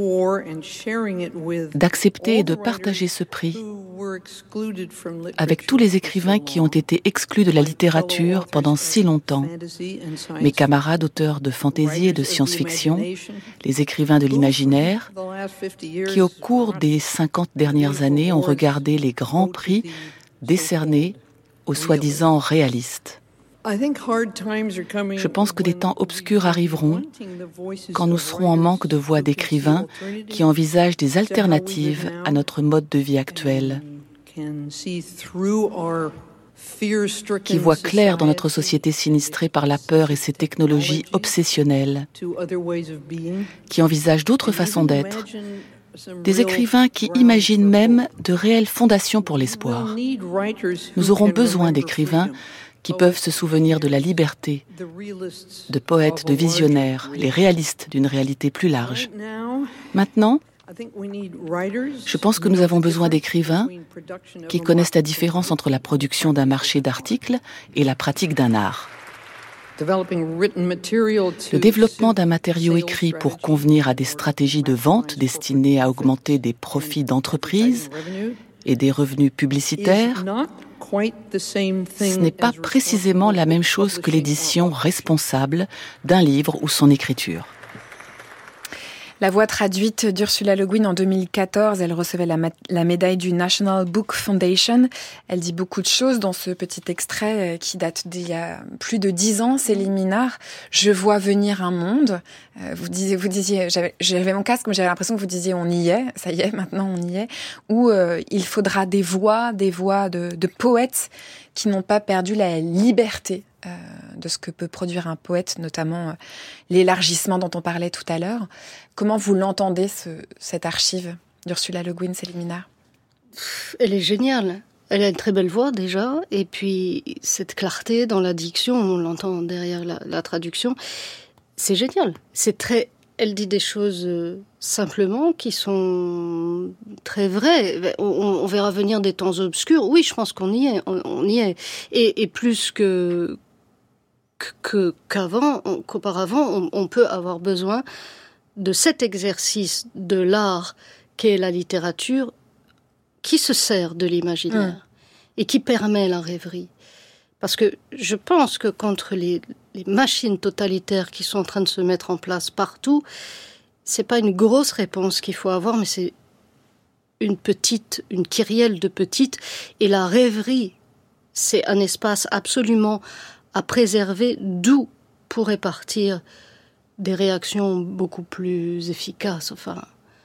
d'accepter et de partager ce prix avec tous les écrivains qui ont été exclus de la littérature pendant si longtemps. Mes camarades auteurs de fantaisie et de science-fiction, les écrivains de l'imaginaire, qui au cours des 50 dernières années ont regardé les grands prix décernés aux soi-disant réalistes. Je pense que des temps obscurs arriveront quand nous serons en manque de voix d'écrivains qui envisagent des alternatives à notre mode de vie actuel. qui voit clair dans notre société sinistrée par la peur et ses technologies obsessionnelles, qui envisagent d'autres façons d'être, des écrivains qui imaginent même de réelles fondations pour l'espoir. Nous aurons besoin d'écrivains qui peuvent se souvenir de la liberté, de poètes, de visionnaires, les réalistes d'une réalité plus large. Maintenant, je pense que nous avons besoin d'écrivains qui connaissent la différence entre la production d'un marché d'articles et la pratique d'un art. Le développement d'un matériau écrit pour convenir à des stratégies de vente destinées à augmenter des profits d'entreprise et des revenus publicitaires, ce n'est pas précisément la même chose que l'édition responsable d'un livre ou son écriture. La voix traduite d'Ursula Le Guin en 2014, elle recevait la médaille du National Book Foundation. Elle dit beaucoup de choses dans ce petit extrait qui date d'il y a plus de 10 ans. Céline Minard, je vois venir un monde. Vous disiez, j'avais mon casque, mais j'avais l'impression que vous disiez on y est. Ça y est, maintenant on y est. Où il faudra des voix de poètes qui n'ont pas perdu la liberté de ce que peut produire un poète, notamment l'élargissement dont on parlait tout à l'heure. Comment vous l'entendez, cette archive d'Ursula Le Guin, Céline Minard ? Elle est géniale. Elle a une très belle voix déjà, et puis cette clarté dans la diction, on l'entend derrière la traduction, c'est génial. Elle dit des choses simplement qui sont très vraies. On verra venir des temps obscurs. Oui, je pense qu'on y est. On y est. Et plus qu'auparavant, on peut avoir besoin de cet exercice de l'art qu'est la littérature, qui se sert de l'imaginaire et qui permet la rêverie. Parce que je pense que contre les machines totalitaires qui sont en train de se mettre en place partout, c'est pas une grosse réponse qu'il faut avoir, mais c'est une kyrielle de petites. Et la rêverie, c'est un espace absolument à préserver, d'où pourraient partir des réactions beaucoup plus efficaces. Enfin.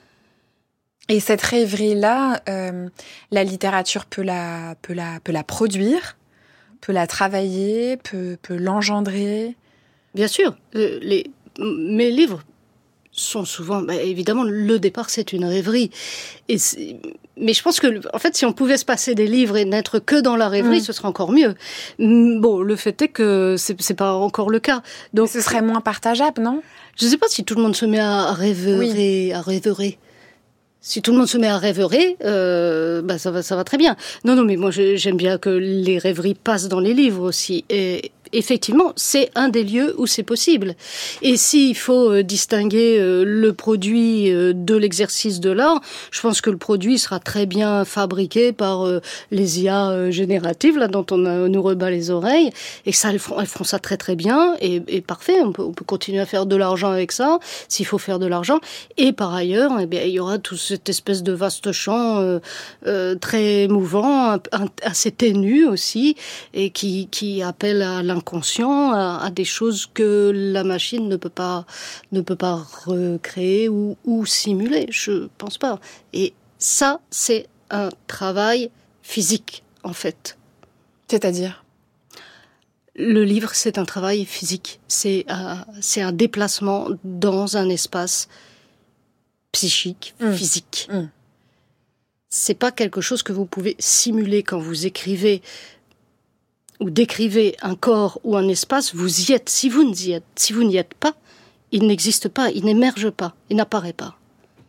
Et cette rêverie-là, la littérature peut la produire, peut la travailler, peut l'engendrer. Bien sûr, mes livres sont souvent, évidemment, le départ, c'est une rêverie. Mais je pense que, en fait, si on pouvait se passer des livres et n'être que dans la rêverie, ce serait encore mieux. Bon, le fait est que c'est pas encore le cas. Donc, ce serait moins partageable, non ? Je sais pas si tout le monde se met à rêver, à rêverer. Si tout le monde se met à rêverer, ça va très bien. Non, mais moi, j'aime bien que les rêveries passent dans les livres aussi. Et effectivement, c'est un des lieux où c'est possible. Et s'il faut distinguer le produit de l'exercice de l'art, je pense que le produit sera très bien fabriqué par les IA génératives, là, dont on nous rebat les oreilles. Et ça, elles feront ça très très bien. Et parfait, on peut continuer à faire de l'argent avec ça, s'il faut faire de l'argent. Et par ailleurs, il y aura tout cette espèce de vaste champ très émouvant, assez ténu aussi, et qui appelle à l'inconscient, à des choses que la machine ne peut pas recréer ou simuler. Je pense pas. Et ça, c'est un travail physique, en fait. C'est-à-dire ? Le livre, c'est un travail physique. C'est un déplacement dans un espace psychique, physique. C'est pas quelque chose que vous pouvez simuler quand vous écrivez ou décrivez un corps ou un espace. Vous y êtes. Si vous n'y êtes pas, il n'existe pas, il n'émerge pas, il n'apparaît pas.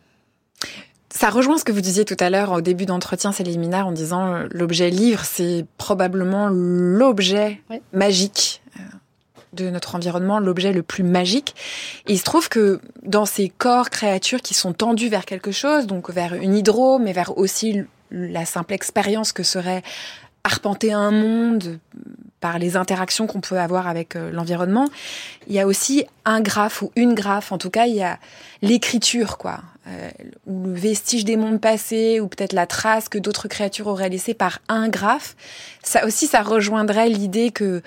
Ça rejoint ce que vous disiez tout à l'heure au début d'entretien, Céline Minard, en disant l'objet livre, c'est probablement l'objet magique de notre environnement, l'objet le plus magique. Et il se trouve que dans ces corps, créatures qui sont tendus vers quelque chose, donc vers une hydro, mais vers aussi la simple expérience que serait arpenter un monde par les interactions qu'on peut avoir avec l'environnement, il y a aussi un graphe ou une graphe, en tout cas il y a l'écriture, quoi, ou le vestige des mondes passés, ou peut-être la trace que d'autres créatures auraient laissée par un graphe. Ça aussi, ça rejoindrait l'idée que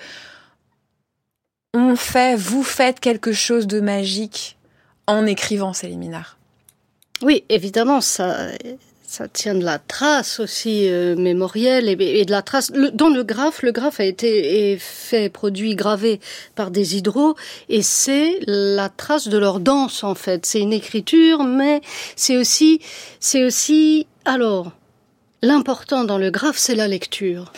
vous faites quelque chose de magique en écrivant, Céline Minard. Oui, évidemment, ça Ça tient de la trace aussi mémorielle et de la trace. Dans le graphe a été produit, gravé par des hydros et c'est la trace de leur danse en fait. C'est une écriture, mais c'est aussi. Alors, l'important dans le graphe, c'est la lecture.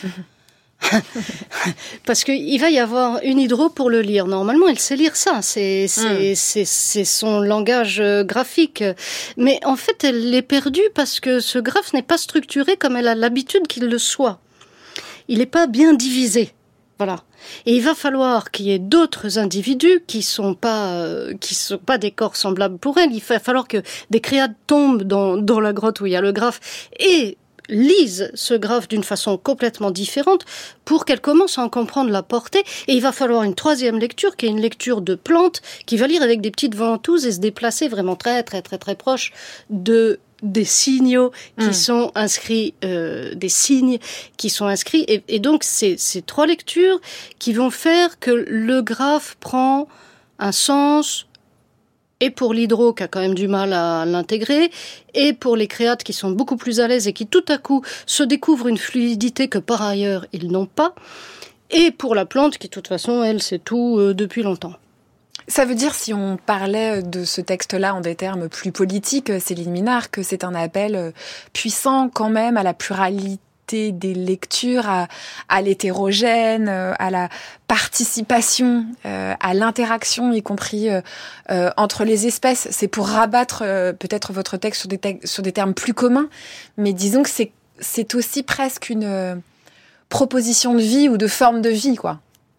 Parce qu'il va y avoir une hydro pour le lire. Normalement, elle sait lire ça. C'est son langage graphique. Mais en fait, elle l'est perdue parce que ce graphe n'est pas structuré comme elle a l'habitude qu'il le soit. Il n'est pas bien divisé. Voilà. Et il va falloir qu'il y ait d'autres individus qui sont pas des corps semblables pour elle. Il va falloir que des créates tombent dans la grotte où il y a le graphe et lisent ce graphe d'une façon complètement différente pour qu'elle commence à en comprendre la portée. Et il va falloir une troisième lecture qui est une lecture de plantes qui va lire avec des petites ventouses et se déplacer vraiment très très très très proche des signaux qui sont inscrits, des signes qui sont inscrits. Et donc c'est ces trois lectures qui vont faire que le graphe prend un sens. Et pour l'hydro qui a quand même du mal à l'intégrer, et pour les créates qui sont beaucoup plus à l'aise et qui tout à coup se découvrent une fluidité que par ailleurs ils n'ont pas, et pour la plante qui de toute façon elle sait tout depuis longtemps. Ça veut dire, si on parlait de ce texte-là en des termes plus politiques, Céline Minard, que c'est un appel puissant quand même à la pluralité des lectures, à l'hétérogène, à la participation, à l'interaction, y compris entre les espèces. C'est pour rabattre peut-être votre texte sur des termes plus communs, mais disons que c'est aussi presque une proposition de vie ou de forme de vie, quoi.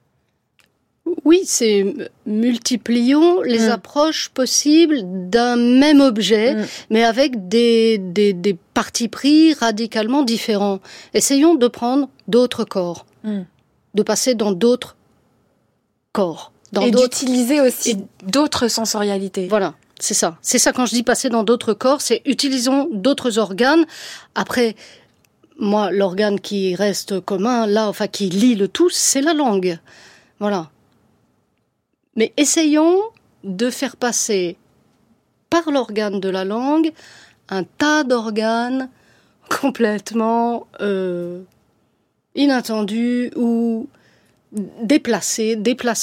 Oui, c'est multiplions les approches possibles d'un même objet, mais avec des partis pris radicalement différents. Essayons de prendre d'autres corps, de passer dans d'autres corps. D'utiliser aussi d'autres sensorialités. Voilà, c'est ça. C'est ça quand je dis passer dans d'autres corps, c'est utilisons d'autres organes. Après, moi, l'organe qui reste commun, là, enfin qui lie le tout, c'est la langue. Voilà. Mais essayons de faire passer par l'organe de la langue un tas d'organes complètement inattendus ou déplacés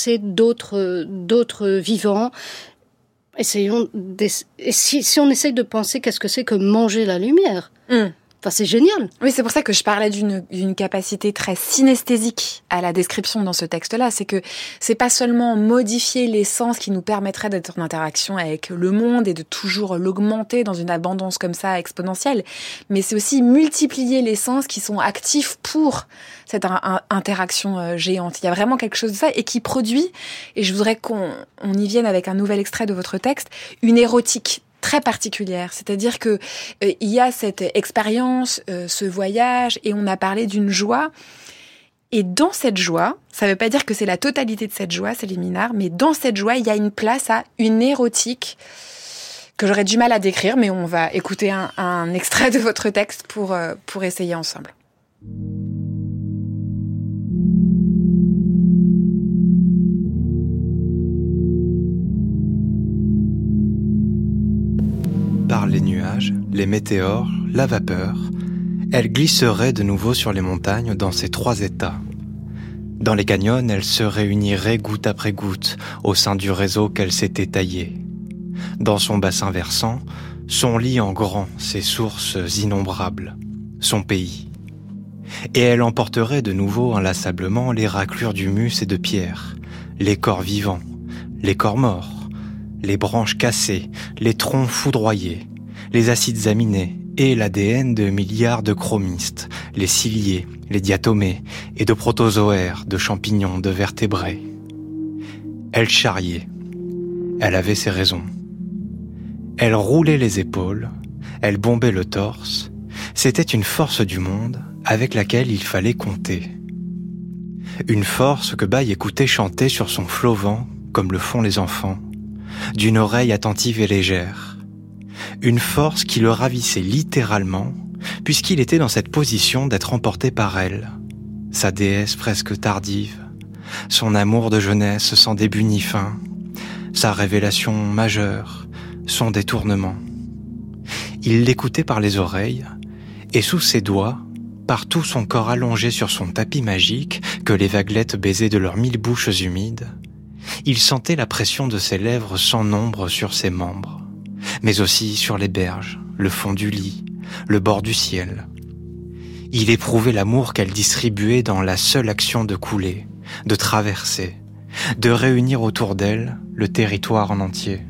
d'autres vivants. Essayons si on essaye de penser qu'est-ce que c'est que manger la lumière. Enfin, c'est génial. Oui, c'est pour ça que je parlais d'une capacité très synesthésique à la description dans ce texte-là. C'est que c'est pas seulement modifier les sens qui nous permettrait d'être en interaction avec le monde et de toujours l'augmenter dans une abondance comme ça exponentielle, mais c'est aussi multiplier les sens qui sont actifs pour cette interaction géante. Il y a vraiment quelque chose de ça et qui produit, et je voudrais qu'on y vienne avec un nouvel extrait de votre texte, une érotique très particulière, c'est-à-dire que il y a cette expérience, ce voyage, et on a parlé d'une joie. Et dans cette joie, ça ne veut pas dire que c'est la totalité de cette joie, c'est les Minard, mais dans cette joie, il y a une place à une érotique que j'aurais du mal à décrire, mais on va écouter un extrait de votre texte pour essayer ensemble. Par les nuages, les météores, la vapeur, elle glisserait de nouveau sur les montagnes dans ces trois états. Dans les canyons, elle se réunirait goutte après goutte au sein du réseau qu'elle s'était taillé. Dans son bassin versant, son lit en grand, ses sources innombrables, son pays. Et elle emporterait de nouveau inlassablement les raclures d'humus et de pierre, les corps vivants, les corps morts, les branches cassées, les troncs foudroyés, les acides aminés et l'ADN de milliards de chromistes, les ciliés, les diatomées et de protozoaires, de champignons, de vertébrés. Elle charriait. Elle avait ses raisons. Elle roulait les épaules, elle bombait le torse. C'était une force du monde avec laquelle il fallait compter. Une force que Baye écoutait chanter sur son flot-vent comme le font les enfants, d'une oreille attentive et légère. Une force qui le ravissait littéralement, puisqu'il était dans cette position d'être emporté par elle, sa déesse presque tardive, son amour de jeunesse sans début ni fin, sa révélation majeure, son détournement. Il l'écoutait par les oreilles, Et sous ses doigts, partout son corps allongé sur son tapis magique que les vaguelettes baisaient de leurs 1000 bouches humides, il sentait la pression de ses lèvres sans nombre sur ses membres, mais aussi sur les berges, le fond du lit, le bord du ciel. Il éprouvait l'amour qu'elle distribuait dans la seule action de couler, de traverser, de réunir autour d'elle le territoire en entier.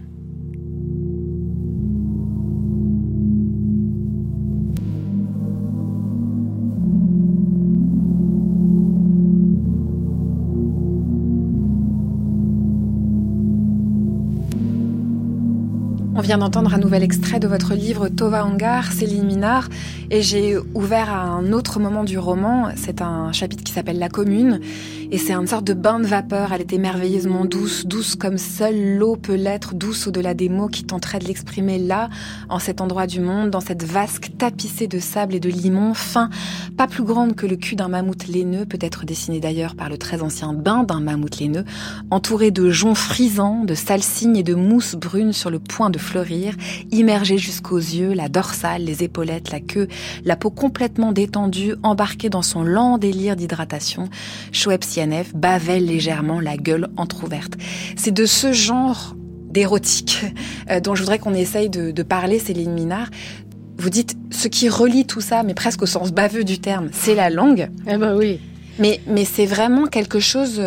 On vient d'entendre un nouvel extrait de votre livre Tova Angar, Céline Minard, et j'ai ouvert à un autre moment du roman. C'est un chapitre qui s'appelle La Commune, et c'est une sorte de bain de vapeur. Elle était merveilleusement douce, douce comme seule l'eau peut l'être, douce au-delà des mots qui tenteraient de l'exprimer là, en cet endroit du monde, dans cette vasque tapissée de sable et de limon, fin, pas plus grande que le cul d'un mammouth laineux, peut-être dessiné d'ailleurs par le très ancien bain d'un mammouth laineux, entouré de joncs frisants, de salsines et de mousse brune sur le point de fleurir, immergé jusqu'aux yeux, la dorsale, les épaulettes, la queue, la peau complètement détendue, embarquée dans son lent délire d'hydratation. Shoaib Sianef bavelle légèrement, la gueule entrouverte. C'est de ce genre d'érotique dont je voudrais qu'on essaye de parler, Céline Minard. Vous dites, ce qui relie tout ça, mais presque au sens baveux du terme, c'est la langue. Eh ben oui. Mais c'est vraiment quelque chose...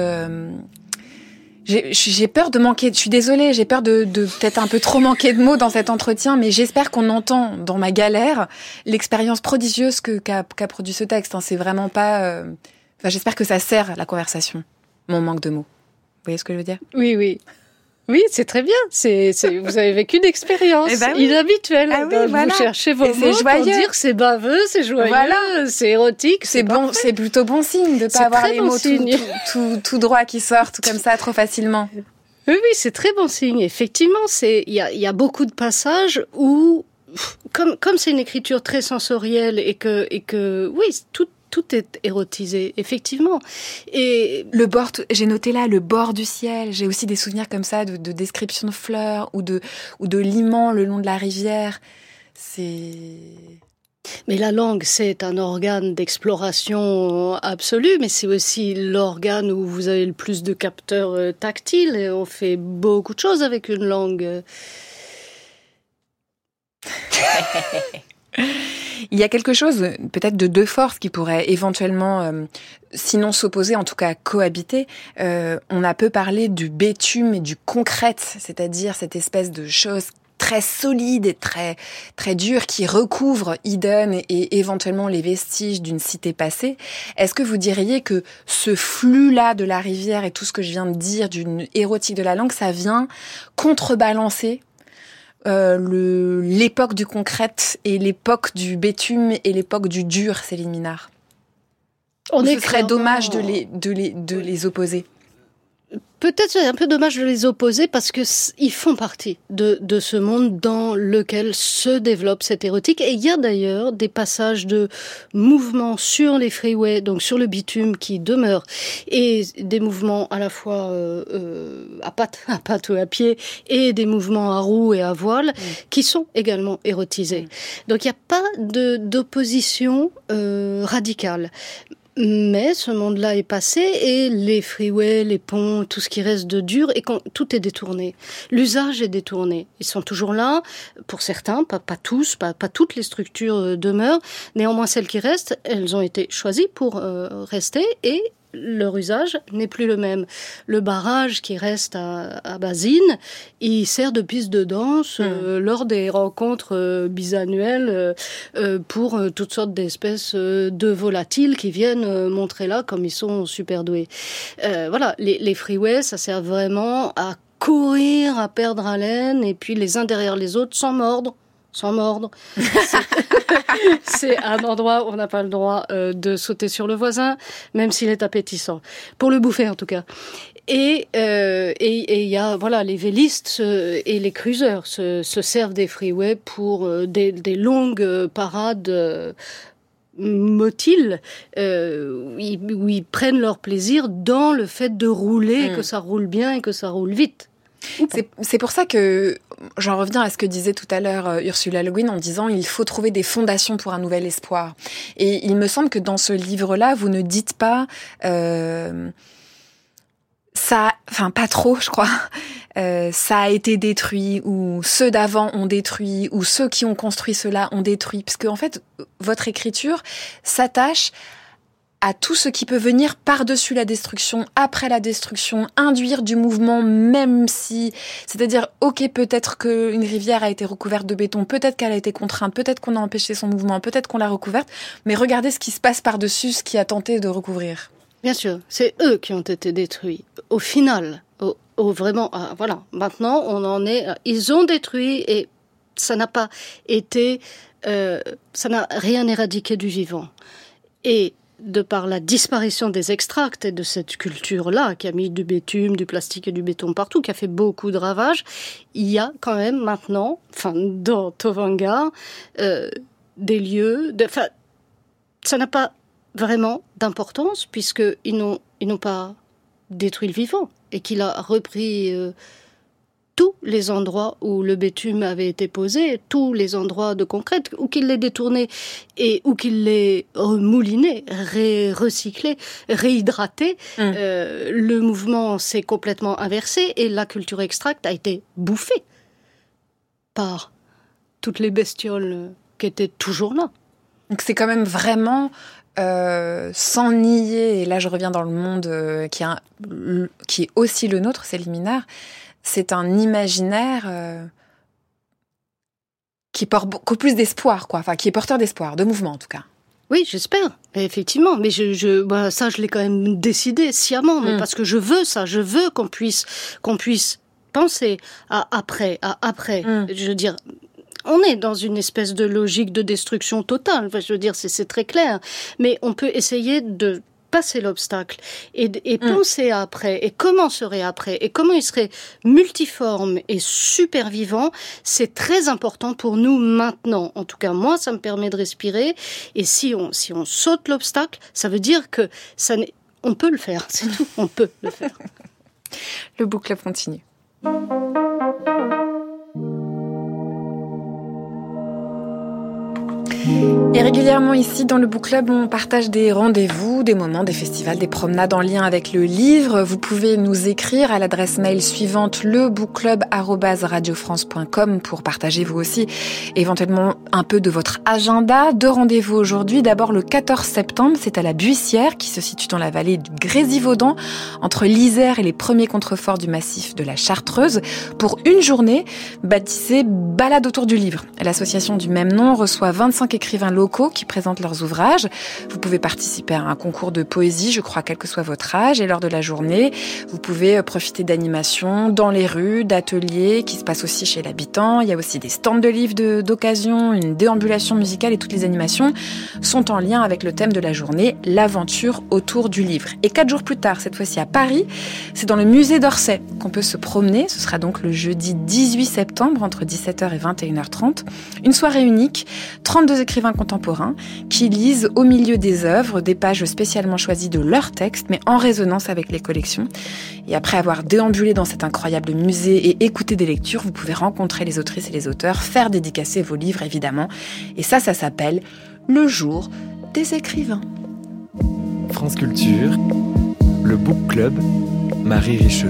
J'ai peur de manquer, je suis désolée, j'ai peur de peut-être un peu trop manquer de mots dans cet entretien, mais j'espère qu'on entend dans ma galère l'expérience prodigieuse qu'a produit ce texte. C'est vraiment pas... j'espère que ça sert la conversation, mon manque de mots. Vous voyez ce que je veux dire ? Oui, oui. Oui, c'est très bien. Vous avez vécu une expérience inhabituelle. Ah oui, voilà. Vous cherchez vos mots pour dire que c'est baveux, c'est joyeux, voilà. C'est érotique. C'est bon, c'est plutôt bon signe de pas avoir les mots tout droit qui sortent comme ça trop facilement. Oui, c'est très bon signe. Effectivement, il y a beaucoup de passages où, comme c'est une écriture très sensorielle et que oui, tout est érotisé, effectivement. Et le bord, j'ai noté là le bord du ciel. J'ai aussi des souvenirs comme ça de descriptions de fleurs ou de limans le long de la rivière. Mais la langue, c'est un organe d'exploration absolue, mais c'est aussi l'organe où vous avez le plus de capteurs tactiles. Et on fait beaucoup de choses avec une langue. Il y a quelque chose, peut-être de deux forces qui pourraient éventuellement, sinon s'opposer, en tout cas cohabiter. On a peu parlé du bitume et du concrète, c'est-à-dire cette espèce de chose très solide et très, très dure qui recouvre Eden et éventuellement les vestiges d'une cité passée. Est-ce que vous diriez que ce flux-là de la rivière et tout ce que je viens de dire d'une érotique de la langue, ça vient contrebalancer l'époque du concrète et l'époque du bitume et l'époque du dur, Céline Minard? Ce serait dommage de les opposer. Peut-être c'est un peu dommage de les opposer parce que ils font partie de ce monde dans lequel se développe cette érotique. Et il y a d'ailleurs des passages de mouvements sur les freeways, donc sur le bitume qui demeurent, et des mouvements à la fois à pattes ou à pied, et des mouvements à roues et à voile qui sont également érotisés. Donc il n'y a pas d'opposition radicale. Mais ce monde-là est passé et les freeways, les ponts, tout ce qui reste de dur, et tout est détourné. L'usage est détourné. Ils sont toujours là, pour certains, pas tous, pas toutes les structures demeurent. Néanmoins, celles qui restent, elles ont été choisies pour rester et leur usage n'est plus le même. Le barrage qui reste à Basine, il sert de piste de danse lors des rencontres bisannuelles pour toutes sortes d'espèces de volatiles qui viennent montrer là comme ils sont super doués. Voilà, les freeways, ça sert vraiment à courir, à perdre haleine, et puis les uns derrière les autres sans mordre. C'est un endroit où on n'a pas le droit de sauter sur le voisin, même s'il est appétissant. Pour le bouffer, en tout cas. Et il y a, voilà, les vélistes et les cruisers se servent des freeways pour des longues parades motiles, où ils prennent leur plaisir dans le fait de rouler, et que ça roule bien et que ça roule vite. C'est pour ça que j'en reviens à ce que disait tout à l'heure Ursula Le Guin en disant il faut trouver des fondations pour un nouvel espoir. Et il me semble que dans ce livre-là, vous ne dites pas ça, enfin pas trop, je crois. Ça a été détruit, ou ceux d'avant ont détruit, ou ceux qui ont construit cela ont détruit. Parce que en fait, votre écriture s'attache à tout ce qui peut venir par-dessus la destruction, après la destruction, induire du mouvement, même si... C'est-à-dire, ok, peut-être qu'une rivière a été recouverte de béton, peut-être qu'elle a été contrainte, peut-être qu'on a empêché son mouvement, peut-être qu'on l'a recouverte, mais regardez ce qui se passe par-dessus ce qui a tenté de recouvrir. Bien sûr, c'est eux qui ont été détruits. Au final, vraiment, voilà, maintenant on en est... Ils ont détruit et ça n'a pas été... ça n'a rien éradiqué du vivant. Et de par la disparition des extracts et de cette culture-là, qui a mis du bitume, du plastique et du béton partout, qui a fait beaucoup de ravages, il y a quand même maintenant, dans Tovangar, des lieux... ça n'a pas vraiment d'importance, puisqu'ils n'ont pas détruit le vivant, et qu'il a repris... tous les endroits où le bitume avait été posé, tous les endroits de concrète, ou qu'il l'ait détourné et ou qu'il l'ait remouliné, recyclé, réhydraté, le mouvement s'est complètement inversé et la culture extracte a été bouffée par toutes les bestioles qui étaient toujours là. Donc c'est quand même vraiment... sans nier, et là je reviens dans le monde qui est aussi le nôtre, c'est l'Iminaire. C'est un imaginaire qui porte beaucoup plus d'espoir, quoi. Enfin, qui est porteur d'espoir, de mouvement en tout cas. Oui, j'espère. Effectivement, mais ça, je l'ai quand même décidé sciemment, mais parce que je veux ça, je veux qu'on puisse penser à après. Je veux dire, on est dans une espèce de logique de destruction totale. Enfin, je veux dire, c'est très clair, mais on peut essayer de passer l'obstacle et penser à après, et comment serait après, et comment il serait multiforme et super vivant. C'est très important pour nous maintenant. En tout cas, moi, ça me permet de respirer, et si on saute l'obstacle, ça veut dire que on peut le faire, c'est tout, on peut le faire. Le Book Club continue. Et régulièrement ici dans le Book Club, on partage des rendez-vous, des moments, des festivals, des promenades en lien avec le livre. Vous pouvez nous écrire à l'adresse mail suivante, lebookclub@radiofrance.com, pour partager vous aussi éventuellement un peu de votre agenda. 2 rendez-vous aujourd'hui. D'abord le 14 septembre, c'est à la Buissière, qui se situe dans la vallée du Grésivaudan, entre l'Isère et les premiers contreforts du massif de la Chartreuse, pour une journée baptisée Balade autour du livre. L'association du même nom reçoit 25 écrivains locaux qui présentent leurs ouvrages. Vous pouvez participer à un concours de poésie, je crois, quel que soit votre âge, et lors de la journée, vous pouvez profiter d'animations dans les rues, d'ateliers qui se passent aussi chez l'habitant. Il y a aussi des stands de livres d'occasion, une déambulation musicale, et toutes les animations sont en lien avec le thème de la journée, l'aventure autour du livre. Et 4 jours plus tard, cette fois-ci à Paris, c'est dans le musée d'Orsay qu'on peut se promener. Ce sera donc le jeudi 18 septembre entre 17h et 21h30. Une soirée unique, 32 écrivains contemporains qui lisent au milieu des œuvres des pages spécialement choisies de leurs textes, mais en résonance avec les collections. Et après avoir déambulé dans cet incroyable musée et écouté des lectures, vous pouvez rencontrer les autrices et les auteurs, faire dédicacer vos livres évidemment. Et ça s'appelle le jour des écrivains. France Culture, le Book Club, Marie Richeux.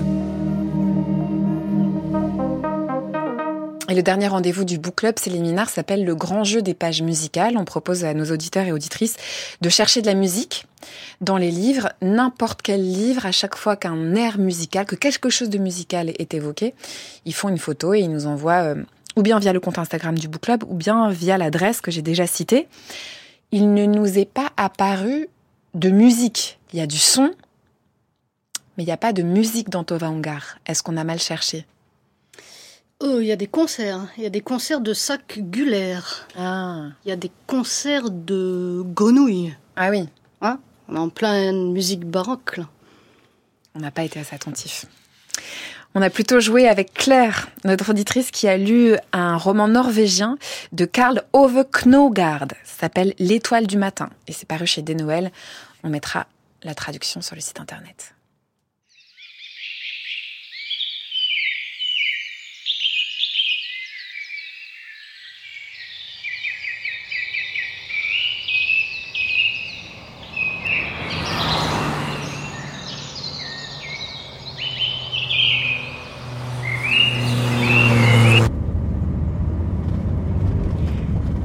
Et le dernier rendez-vous du Book Club, c'est l'Iminaire, s'appelle le grand jeu des pages musicales. On propose à nos auditeurs et auditrices de chercher de la musique dans les livres, n'importe quel livre, à chaque fois qu'un air musical, que quelque chose de musical est évoqué, ils font une photo et ils nous envoient ou bien via le compte Instagram du Book Club ou bien via l'adresse que j'ai déjà citée. Il ne nous est pas apparu de musique. Il y a du son, mais il n'y a pas de musique dans Tovangar. Est-ce qu'on a mal cherché ? Oh, il y a des concerts. Il y a des concerts de sacs gulaires. Ah. Il y a des concerts de grenouilles. Ah oui. Hein ? On est en pleine musique baroque, là. On n'a pas été assez attentifs. On a plutôt joué avec Claire, notre auditrice, qui a lu un roman norvégien de Karl Ove Knausgaard. Ça s'appelle L'étoile du matin. Et c'est paru chez Des Noël. On mettra la traduction sur le site internet.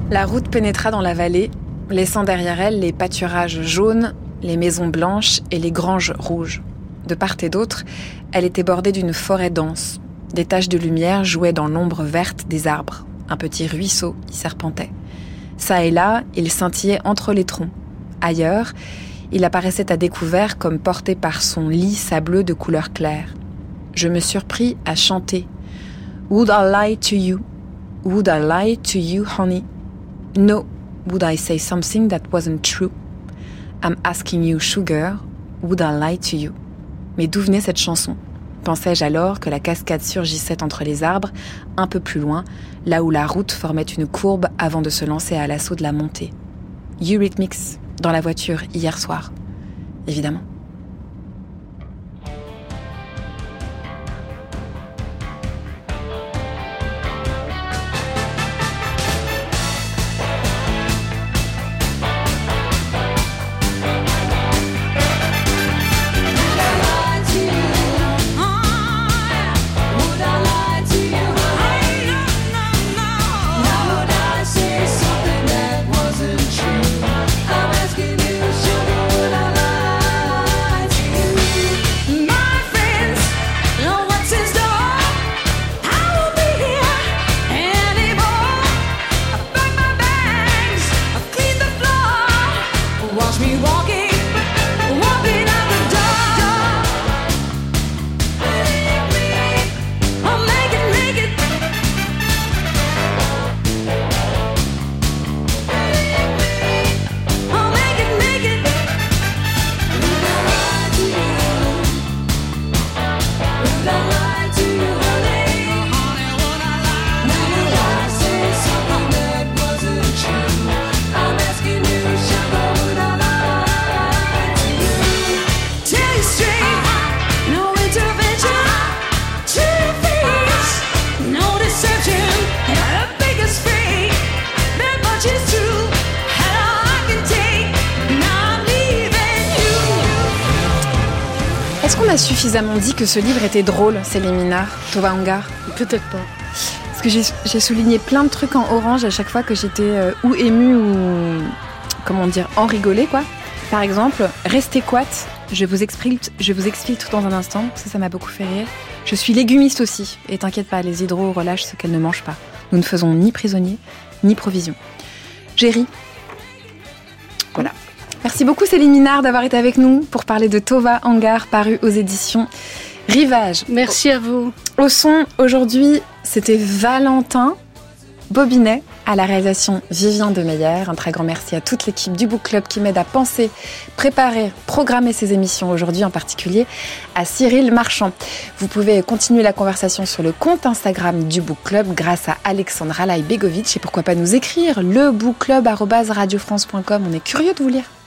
La route pénétra dans la vallée, laissant derrière elle les pâturages jaunes, les maisons blanches et les granges rouges. De part et d'autre, elle était bordée d'une forêt dense. Des taches de lumière jouaient dans l'ombre verte des arbres. Un petit ruisseau y serpentait. Ça et là, il scintillait entre les troncs. Ailleurs, il apparaissait à découvert comme porté par son lit sableux de couleur claire. Je me surpris à chanter « Would I lie to you? Would I lie to you, honey? No, would I say something that wasn't true? I'm asking you, sugar, would I lie to you? » Mais d'où venait cette chanson ? Pensais-je alors que la cascade surgissait entre les arbres, un peu plus loin, là où la route formait une courbe avant de se lancer à l'assaut de la montée. Eurythmics, dans la voiture hier soir, évidemment. On a suffisamment dit que ce livre était drôle, Céline Minard, Tova Ungar? Peut-être pas. Parce que j'ai souligné plein de trucs en orange à chaque fois que j'étais ou émue ou, comment dire, en rigolé, quoi. Par exemple, restez quat, je vous explique tout dans un instant, ça m'a beaucoup fait rire. Je suis légumiste aussi, et t'inquiète pas, les hydros relâchent ce qu'elles ne mangent pas. Nous ne faisons ni prisonniers, ni provisions. J'ai ri. Voilà. Merci beaucoup Céline Minard d'avoir été avec nous pour parler de Tova Ungar, paru aux éditions Rivage. Merci à vous. Au son, aujourd'hui, c'était Valentin Bobinet, à la réalisation Vivien Demeyer. Un très grand merci à toute l'équipe du Book Club qui m'aide à penser, préparer, programmer ces émissions aujourd'hui, en particulier à Cyril Marchand. Vous pouvez continuer la conversation sur le compte Instagram du Book Club grâce à Alexandra Lajbegovic et pourquoi pas nous écrire lebookclub@radiofrance.com. On est curieux de vous lire.